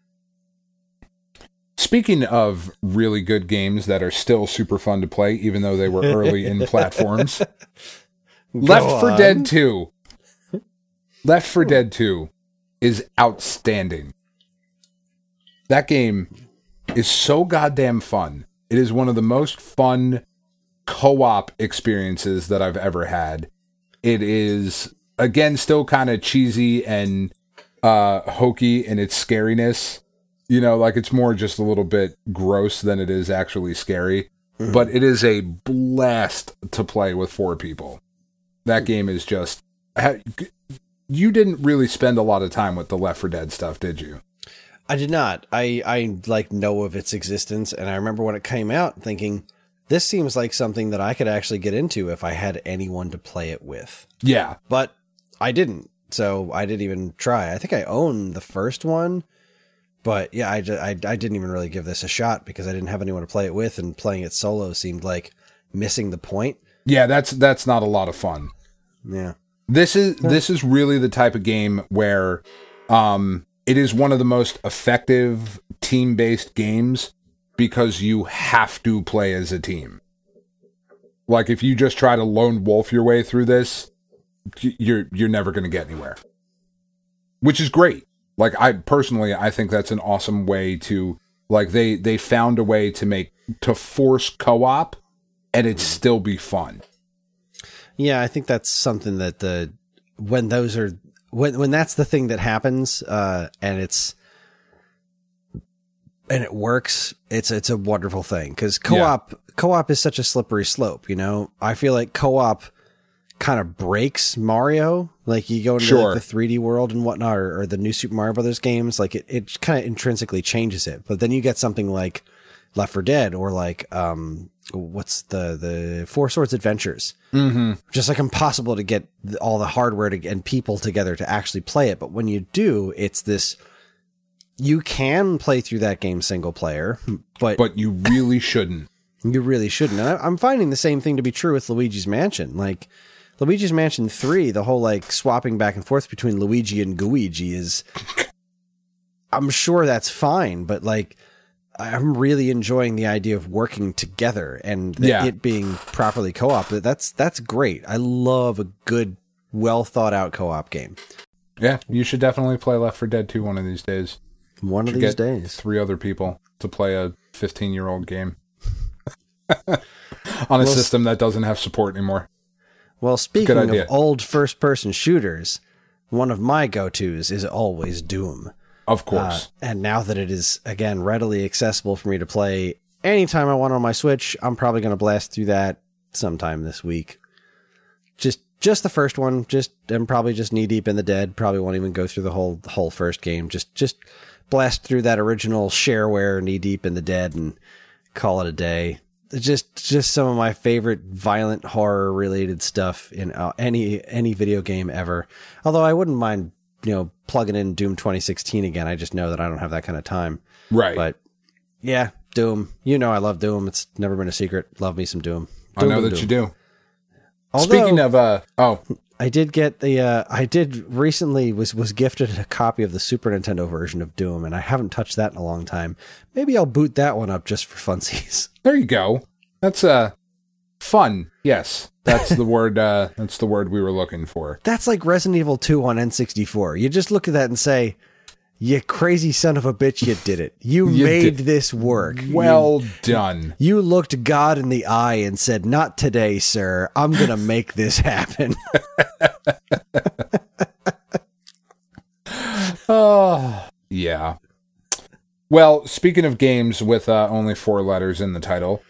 Speaking of really good games that are still super fun to play, even though they were early in platforms, Left four on. Dead two. Left four Dead two is outstanding. That game is so goddamn fun. It is one of the most fun co-op experiences that I've ever had. It is, again, still kind of cheesy and uh, hokey in its scariness. You know, like it's more just a little bit gross than it is actually scary. Mm-hmm. But it is a blast to play with four people. That game is just... You didn't really spend a lot of time with the Left four Dead stuff, did you? I did not. I, I like know of its existence, and I remember when it came out thinking, this seems like something that I could actually get into if I had anyone to play it with. Yeah. But I didn't, so I didn't even try. I think I own the first one, but yeah, I, I, I didn't even really give this a shot because I didn't have anyone to play it with, and playing it solo seemed like missing the point. Yeah, that's that's not a lot of fun. Yeah. This is this is really the type of game where um, it is one of the most effective team-based games because you have to play as a team. Like if you just try to lone wolf your way through this, you're you're never going to get anywhere. Which is great. Like I personally, I think that's an awesome way to like they they found a way to make to force co-op and it still be fun. Yeah, I think that's something that the when those are when when that's the thing that happens, uh, and it's and it works. It's it's a wonderful thing because co-op yeah. co-op is such a slippery slope. You know, I feel like co-op kind of breaks Mario. Like you go into sure. like, the three D world and whatnot, or, or the new Super Mario Brothers games. Like it it kind of intrinsically changes it. But then you get something like Left four Dead or like um. what's the the Four Swords Adventures, mm-hmm. just like impossible to get all the hardware to, and people together to actually play it. But when you do, it's this, you can play through that game single player, but but you really shouldn't. You really shouldn't. And I, I'm finding the same thing to be true with Luigi's Mansion. Like Luigi's Mansion three, the whole like swapping back and forth between Luigi and Gooigi is, I'm sure that's fine, but like, I'm really enjoying the idea of working together and the, yeah. it being properly co-op. That's that's great. I love a good, well thought out co-op game. Yeah, you should definitely play Left four Dead two one of these days. One of these days. Three other people to play a fifteen-year-old game on a well, system that doesn't have support anymore. Well, speaking of old first-person shooters, one of my go-tos is always Doom. Of course. Uh, and now that it is, again, readily accessible for me to play anytime I want on my Switch, I'm probably going to blast through that sometime this week. Just just the first one. Just I'm probably just knee deep in the dead. Probably won't even go through the whole the whole first game. Just just blast through that original shareware knee deep in the dead and call it a day. Just just some of my favorite violent horror related stuff in uh, any any video game ever. Although I wouldn't mind, you know, plugging in Doom twenty sixteen again. I just know that I don't have that kind of time. Right. But yeah, Doom. You know I love Doom. It's never been a secret. Love me some Doom. I Doom, know Doom, that Doom. you do. Although, Speaking of, uh, oh, I did get the, uh, I did recently was, was gifted a copy of the Super Nintendo version of Doom, and I haven't touched that in a long time. Maybe I'll boot that one up just for funsies. there you go. That's, uh, fun. Yes. That's the word, uh, that's the word we were looking for. That's like Resident Evil two on N sixty-four. You just look at that and say, you crazy son of a bitch, you did it. You, You made did. this work. Well you, done. You looked God in the eye and said, not today, sir. I'm going to make this happen. Oh, yeah. Well, speaking of games with uh, only four letters in the title.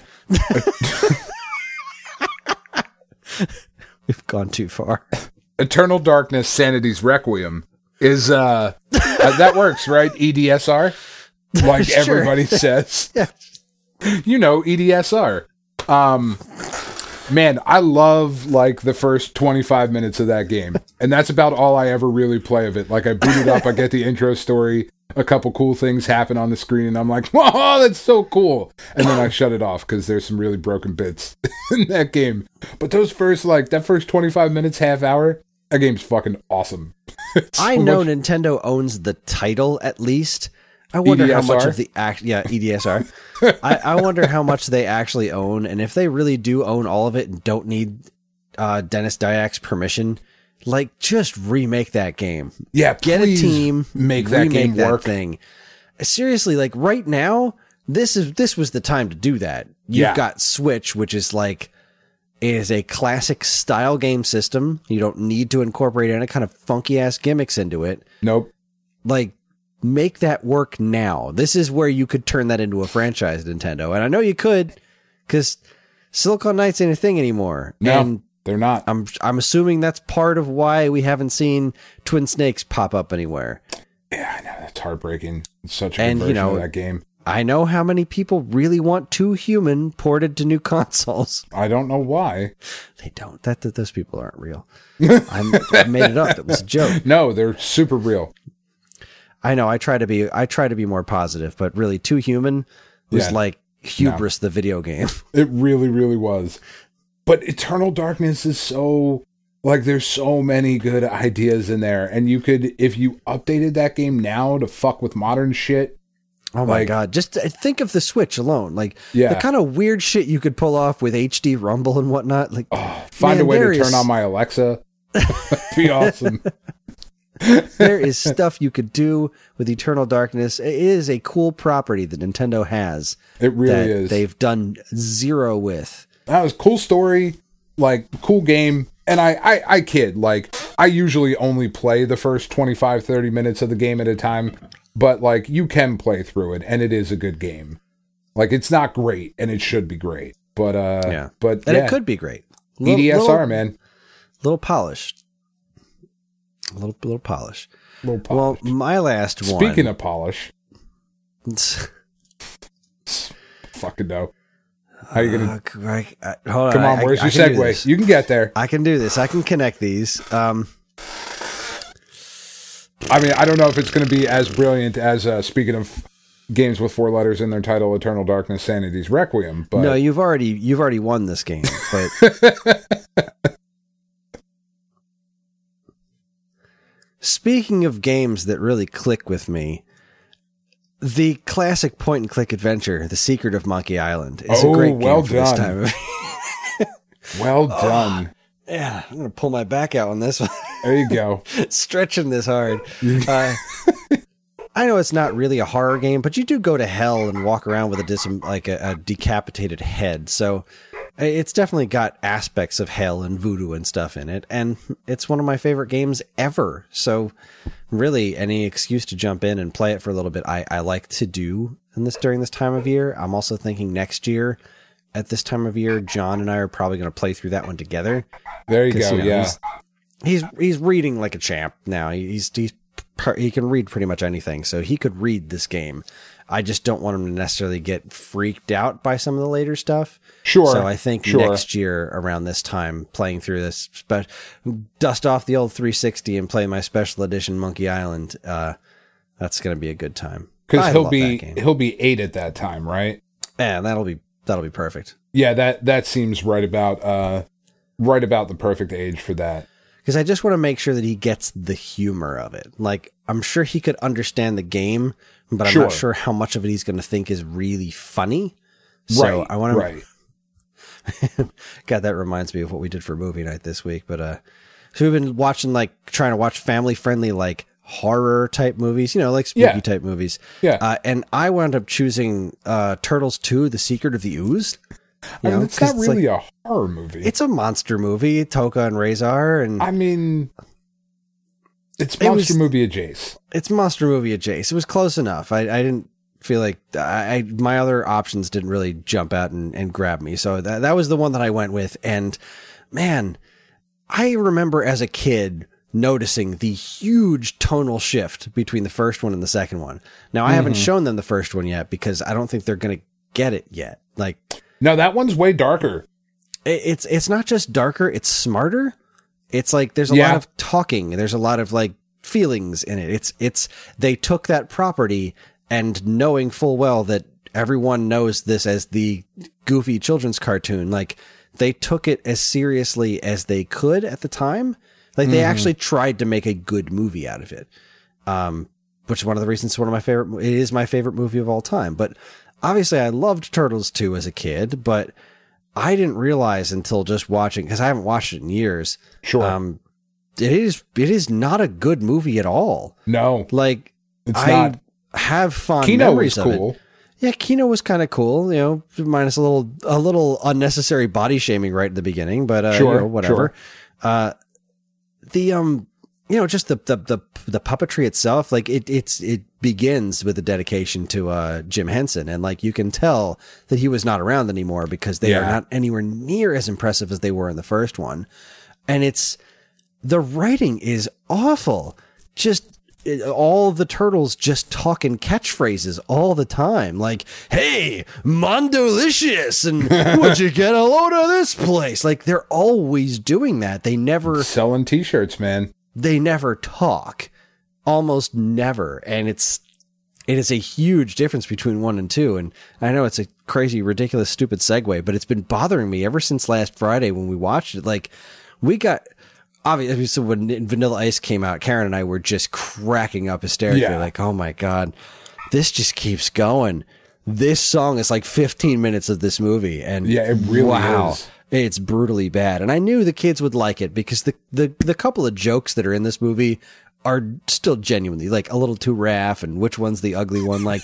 We've gone too far. Eternal Darkness, Sanity's Requiem is, uh, uh that works, right? E D S R? Like Sure. everybody says. Yeah. You know, E D S R. Um, man, I love like the first twenty-five minutes of that game. And that's about all I ever really play of it. Like I boot it up, I get the intro story, a couple cool things happen on the screen, and I'm like, whoa, that's so cool. And then I shut it off because there's some really broken bits in that game. But those first, like, that first twenty-five minutes, half hour, that game's fucking awesome. It's I so know much- Nintendo owns the title at least. I wonder how much E D S R? of the act, yeah, E D S R. I, I wonder how much they actually own, and if they really do own all of it and don't need uh, Dennis Diak's permission, like just remake that game. Yeah, Get a please team, make that remake game that work. thing. Seriously, like right now, this is this was the time to do that. You've Yeah. got Switch, which is like is a classic style game system. You don't need to incorporate any kind of funky ass gimmicks into it. Nope. Like, make that work now. This is where you could turn that into a franchise, Nintendo. And I know you could, because Silicon Knights ain't a thing anymore. No, And they're not. I'm I'm assuming that's part of why we haven't seen Twin Snakes pop up anywhere. Yeah, I know. That's heartbreaking. It's such a good And, you version know, of that game. I know how many people really want Two Human ported to new consoles. I don't know why. They don't. That, that those people aren't real. I'm, I made it up. It was a joke. No, they're super real. I know. I try to be. I try to be more positive, but really, Two Human was Yeah. like Hubris, the video game. It really, really was. But Eternal Darkness is so, like, there's so many good ideas in there. And you could, if you updated that game now to fuck with modern shit. Oh my Like- god! Just uh, think of the Switch alone, like Yeah. the kind of weird shit you could pull off with H D Rumble and whatnot. Like, Oh, find man, a way there to turn is- on my Alexa. That'd be awesome. there is stuff you could do with Eternal Darkness. It is a cool property that Nintendo has. It really that is. They've done zero with. That was a cool story, like, cool game. And I, I, I kid, like, I usually only play the first twenty-five, thirty minutes of the game at a time. But, like, you can play through it, and it is a good game. Like, it's not great, and it should be great. But, uh, Yeah, but, and yeah. it could be great. E D S R, little, man. little polished, a little little polish. Little Well, polish. my last one. Speaking of polish, of, fucking no. How you gonna? uh, I, I, hold Come on, on, I- where's I your can do segue? this. You can get there. I can do this. I can connect these. Um, I mean, I don't know if it's going to be as brilliant as, uh, speaking of games with four letters in their title, Eternal Darkness, Sanity's Requiem. But no, you've already you've already won this game. But speaking of games that really click with me, the classic point and click adventure, The Secret of Monkey Island, is Oh, a great game well for this done. time of well done. Yeah, I'm gonna pull my back out on this one. There you go. Stretching this hard. Uh, I know it's not really a horror game, but you do go to hell and walk around with a dis- like a, a decapitated head. So It's definitely got aspects of hell and voodoo and stuff in it, and it's one of my favorite games ever. So really, any excuse to jump in and play it for a little bit, I, I like to do in this during this time of year. I'm also thinking next year at this time of year, John and I are probably going to play through that one together. There you go. You know, yeah, he's, he's he's reading like a champ now. He's he's he can read pretty much anything, so he could read this game. I just don't want him to necessarily get freaked out by some of the later stuff. Sure. So I think sure. next year around this time, playing through this, spe- dust off the old three sixty and play my special edition Monkey Island. Uh, that's going to be a good time. Because he'll be he'll be eight at that time, right? Yeah, that'll be that'll be perfect. Yeah, that that seems right about uh, right about the perfect age for that. Because I just want to make sure that he gets the humor of it. Like, I'm sure he could understand the game, but I'm sure. not sure how much of it he's going to think is really funny. So right, I want to. Right. God, that reminds me of what we did for movie night this week. But uh, so we've been watching, like, trying to watch family friendly, like horror type movies, you know, like spooky yeah. type movies. Yeah. Uh, and I wound up choosing uh, Turtles two: The Secret of the Ooze. I mean, know, it's not it's really like, a horror movie. It's a monster movie. Toka and Razor, and I mean, it's it monster was, movie adjacent. It's monster movie adjacent. It was close enough. I, I didn't feel like I, I my other options didn't really jump out and, and grab me. So that that was the one that I went with. And man, I remember as a kid noticing the huge tonal shift between the first one and the second one. Now I mm-hmm. haven't shown them the first one yet because I don't think they're going to get it yet. Like, no, that one's way darker. It, it's it's not just darker; it's smarter. It's like there's a yeah. lot of talking. There's a lot of like feelings in it. It's it's they took that property and knowing full well that everyone knows this as the goofy children's cartoon, like they took it as seriously as they could at the time. Like they mm-hmm. actually tried to make a good movie out of it. Um, which is one of the reasons it's one of my favorite, it is my favorite movie of all time. But obviously I loved Turtles two as a kid, but I didn't realize until just watching, because I haven't watched it in years. Sure. Um, it is, it is not a good movie at all. No. Like, it's I not. have fond Kino memories was of cool. it. Yeah, Kino was kind of cool, you know, minus a little, a little unnecessary body shaming right at the beginning, but, uh, sure, you know, whatever. Sure. Uh, the, um, you know, just the, the, the, the puppetry itself, like it, it's, it begins with a dedication to, uh, Jim Henson. And like, you can tell that he was not around anymore because they yeah. are not anywhere near as impressive as they were in the first one. And it's, the writing is awful. Just, It, all the turtles just talking catchphrases all the time. Like, hey, Mondolicious, and would you get a load of this place? Like, they're always doing that. They never... Selling t-shirts, man. They never talk. Almost never. And it's... It is a huge difference between one and two. And I know it's a crazy, ridiculous, stupid segue, but it's been bothering me ever since last Friday when we watched it. Like, we got... Obviously, so when Vanilla Ice came out, Karen and I were just cracking up hysterically. Yeah. Like, oh my God, this just keeps going. This song is like fifteen minutes of this movie. And yeah, it really wow, is. It's brutally bad. And I knew the kids would like it because the, the, the couple of jokes that are in this movie are still genuinely like a little too raff and which one's the ugly one. Like,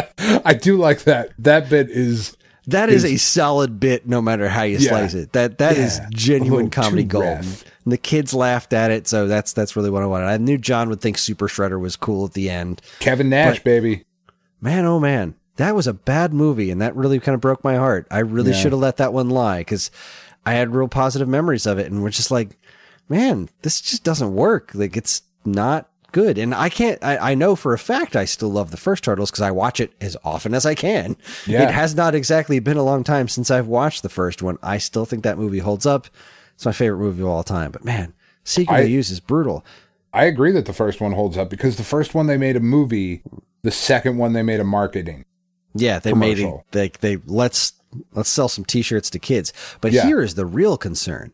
I do like that. That bit is... That is, is a solid bit, no matter how you yeah, slice it. That that yeah, is genuine comedy gold. Rough. And the kids laughed at it, so that's that's really what I wanted. I knew John would think Super Shredder was cool at the end. Kevin Nash, but, baby. Man, oh man, that was a bad movie, and that really kind of broke my heart. I really yeah. should have let that one lie because I had real positive memories of it, and we're just like, man, this just doesn't work. Like, it's not good. And I can't, I, I know for a fact I still love the first Turtles because I watch it as often as I can. Yeah. It has not exactly been a long time since I've watched the first one. I still think that movie holds up. It's my favorite movie of all time. But man, Secret of the Ooze is brutal. I agree that the first one holds up because the first one they made a movie, the second one they made a marketing. Yeah, they commercial. made it, they, they, let's, let's sell some t-shirts to kids. But yeah. here is the real concern.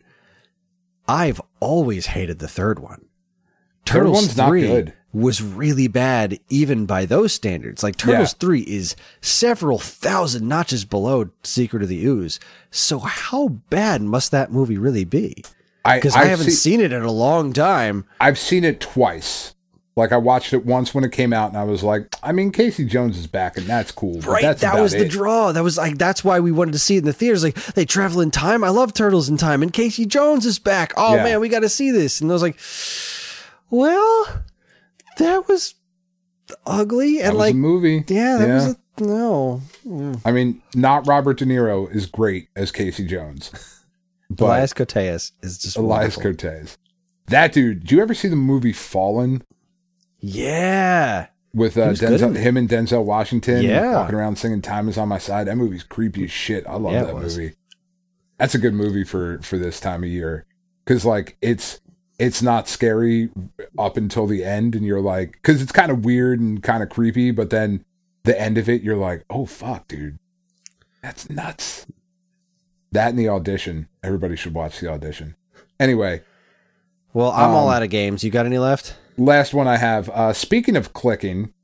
I've always hated the third one. Turtles three was really bad even by those standards. Like Turtles yeah. three is several thousand notches below Secret of the Ooze. So how bad must that movie really be? Because I, I haven't see- seen it in a long time. I've seen it twice. Like, I watched it once when it came out, and I was like, I mean, Casey Jones is back, and that's cool. But Right, that's that about was the it. draw. That was like that's why we wanted to see it in the theaters. Like they travel in time. I love Turtles in Time, and Casey Jones is back. Oh Yeah. man, we got to see this. And I was like, well, that was ugly and That was like a movie. yeah, that Yeah. was a, no. Mm. I mean, not Robert De Niro is great as Casey Jones. But Elias Koteas is just Elias wonderful. Cortez. That dude, did you ever see the movie Fallen? Yeah, With He uh, was good in Denzel, it. him and Denzel Washington Yeah. walking around singing "Time Is on My Side." That movie's creepy as shit. I love Yeah, it that was. movie. That's a good movie for for this time of year because like it's it's not scary up until the end, and you're like, because it's kind of weird and kind of creepy, but then the end of it, you're like, oh fuck, dude, that's nuts. That and The Audition. Everybody should watch The Audition. Anyway, well, I'm all Um, out of games. You got any left? last one I have. Uh, speaking of clicking,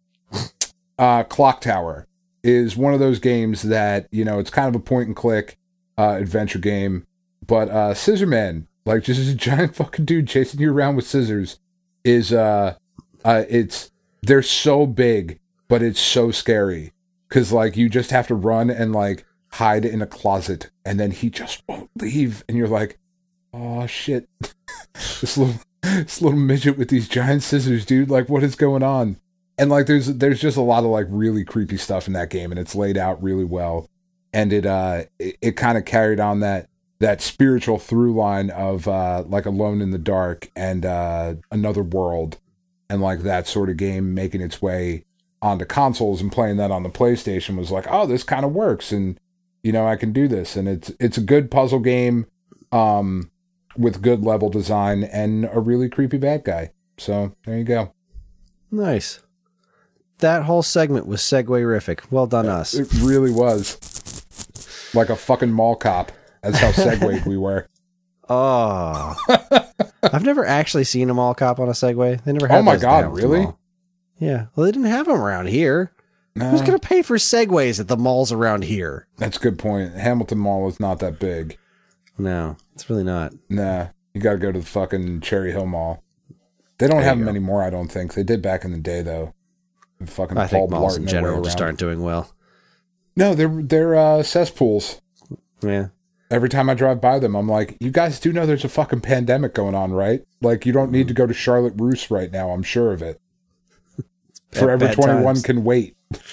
uh, Clock Tower is one of those games that, you know, it's kind of a point and click uh, adventure game, but uh, Scissor Man, like just a giant fucking dude chasing you around with scissors, is uh, uh, it's they're so big, but it's so scary because like you just have to run and like hide in a closet, and then he just won't leave, and you're like, oh shit, this little. This little midget with these giant scissors, dude. Like, what is going on? And like, there's there's just a lot of like really creepy stuff in that game, and it's laid out really well. And it uh it, it kind of carried on that that spiritual through line of uh like Alone in the Dark and uh Another World, and like that sort of game making its way onto consoles, and playing that on the PlayStation was like, oh, this kind of works, and you know I can do this, and it's it's a good puzzle game. Um. With good level design and a really creepy bad guy. So there you go. Nice. That whole segment was segue-rific. Well done, us. It really was like a fucking mall cop. That's how segued we were. Oh, I've never actually seen a mall cop on a Segway. They never had. Oh my those at the God, Hamilton really? Mall. Yeah. Well, they didn't have them around here. No, Who's gonna pay for Segways at the malls around here? that's a good point. Hamilton Mall is not that big. No, it's really not. Nah, you got to go to the fucking Cherry Hill Mall. They don't There have you them go. anymore. I don't think they did back in the day though. And fucking I Paul think malls Blart in and their way general just around. aren't doing well. No, they're they're uh, cesspools. Yeah. Every time I drive by them, I'm like, you guys do know there's a fucking pandemic going on, right? Like, you don't need to go to Charlotte Russe right now. I'm sure of it. Forever bad twenty-one times. can wait.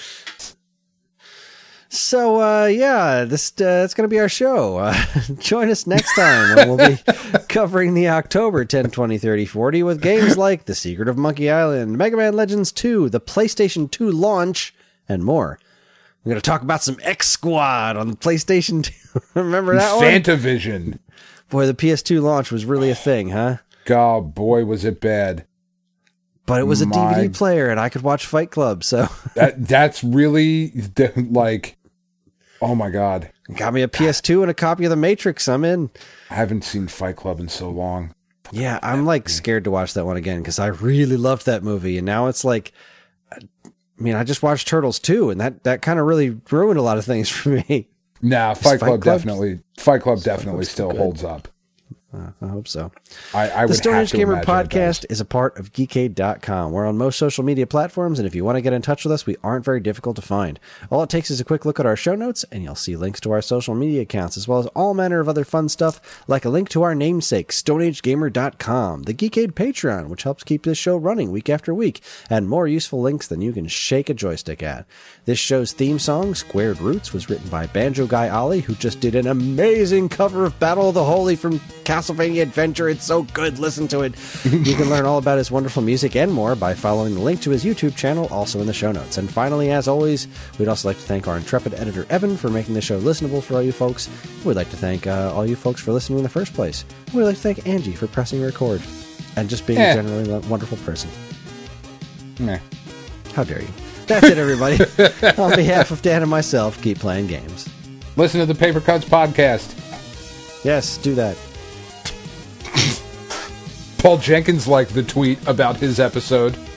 So, uh, yeah, this uh, it's going to be our show. Uh, join us next time when we'll be covering the October ten, twenty, thirty, forty with games like The Secret of Monkey Island, Mega Man Legends two, the PlayStation two launch, and more. We're going to talk about some X Squad on the PlayStation two. Remember that one? Fantavision. Boy, the P S two launch was really a thing, huh? God, boy, was it bad. But it was a My- D V D player, and I could watch Fight Club, so That That's really, the- like, oh my God. got me a P S two and a copy of The Matrix. I'm in. I haven't seen Fight Club in so long. Yeah, I'm like scared to watch that one again because I really loved that movie, and now it's like, I mean, I just watched Turtles two, and that that kind of really ruined a lot of things for me. Nah, Fight, Fight Club Club- definitely, Fight Club definitely Club's still still good. holds up. Uh, I hope so. I, I The would Stone have Age to Gamer imagine it does. podcast is a part of geekade dot com. We're on most social media platforms, and if you want to get in touch with us, we aren't very difficult to find. All it takes is a quick look at our show notes, and you'll see links to our social media accounts, as well as all manner of other fun stuff, like a link to our namesake, stone age gamer dot com, the Geekade Patreon, which helps keep this show running week after week, and more useful links than you can shake a joystick at. This show's theme song, Squared Roots, was written by Banjo Guy Ollie, who just did an amazing cover of Battle of the Holy from Castlevania Adventure. It's so good. Listen to it. You can learn all about his wonderful music and more by following the link to his YouTube channel, also in the show notes. And finally, as always, we'd also like to thank our intrepid editor, Evan, for making the show listenable for all you folks. We'd like to thank uh, all you folks for listening in the first place. We'd like to thank Angie for pressing record and just being Eh. a generally lo- wonderful person. Meh. How dare you? That's it, everybody. On behalf of Dan and myself, keep playing games. Listen to the Paper Cuts podcast. Yes, do that. Paul Jenkins liked the tweet about his episode.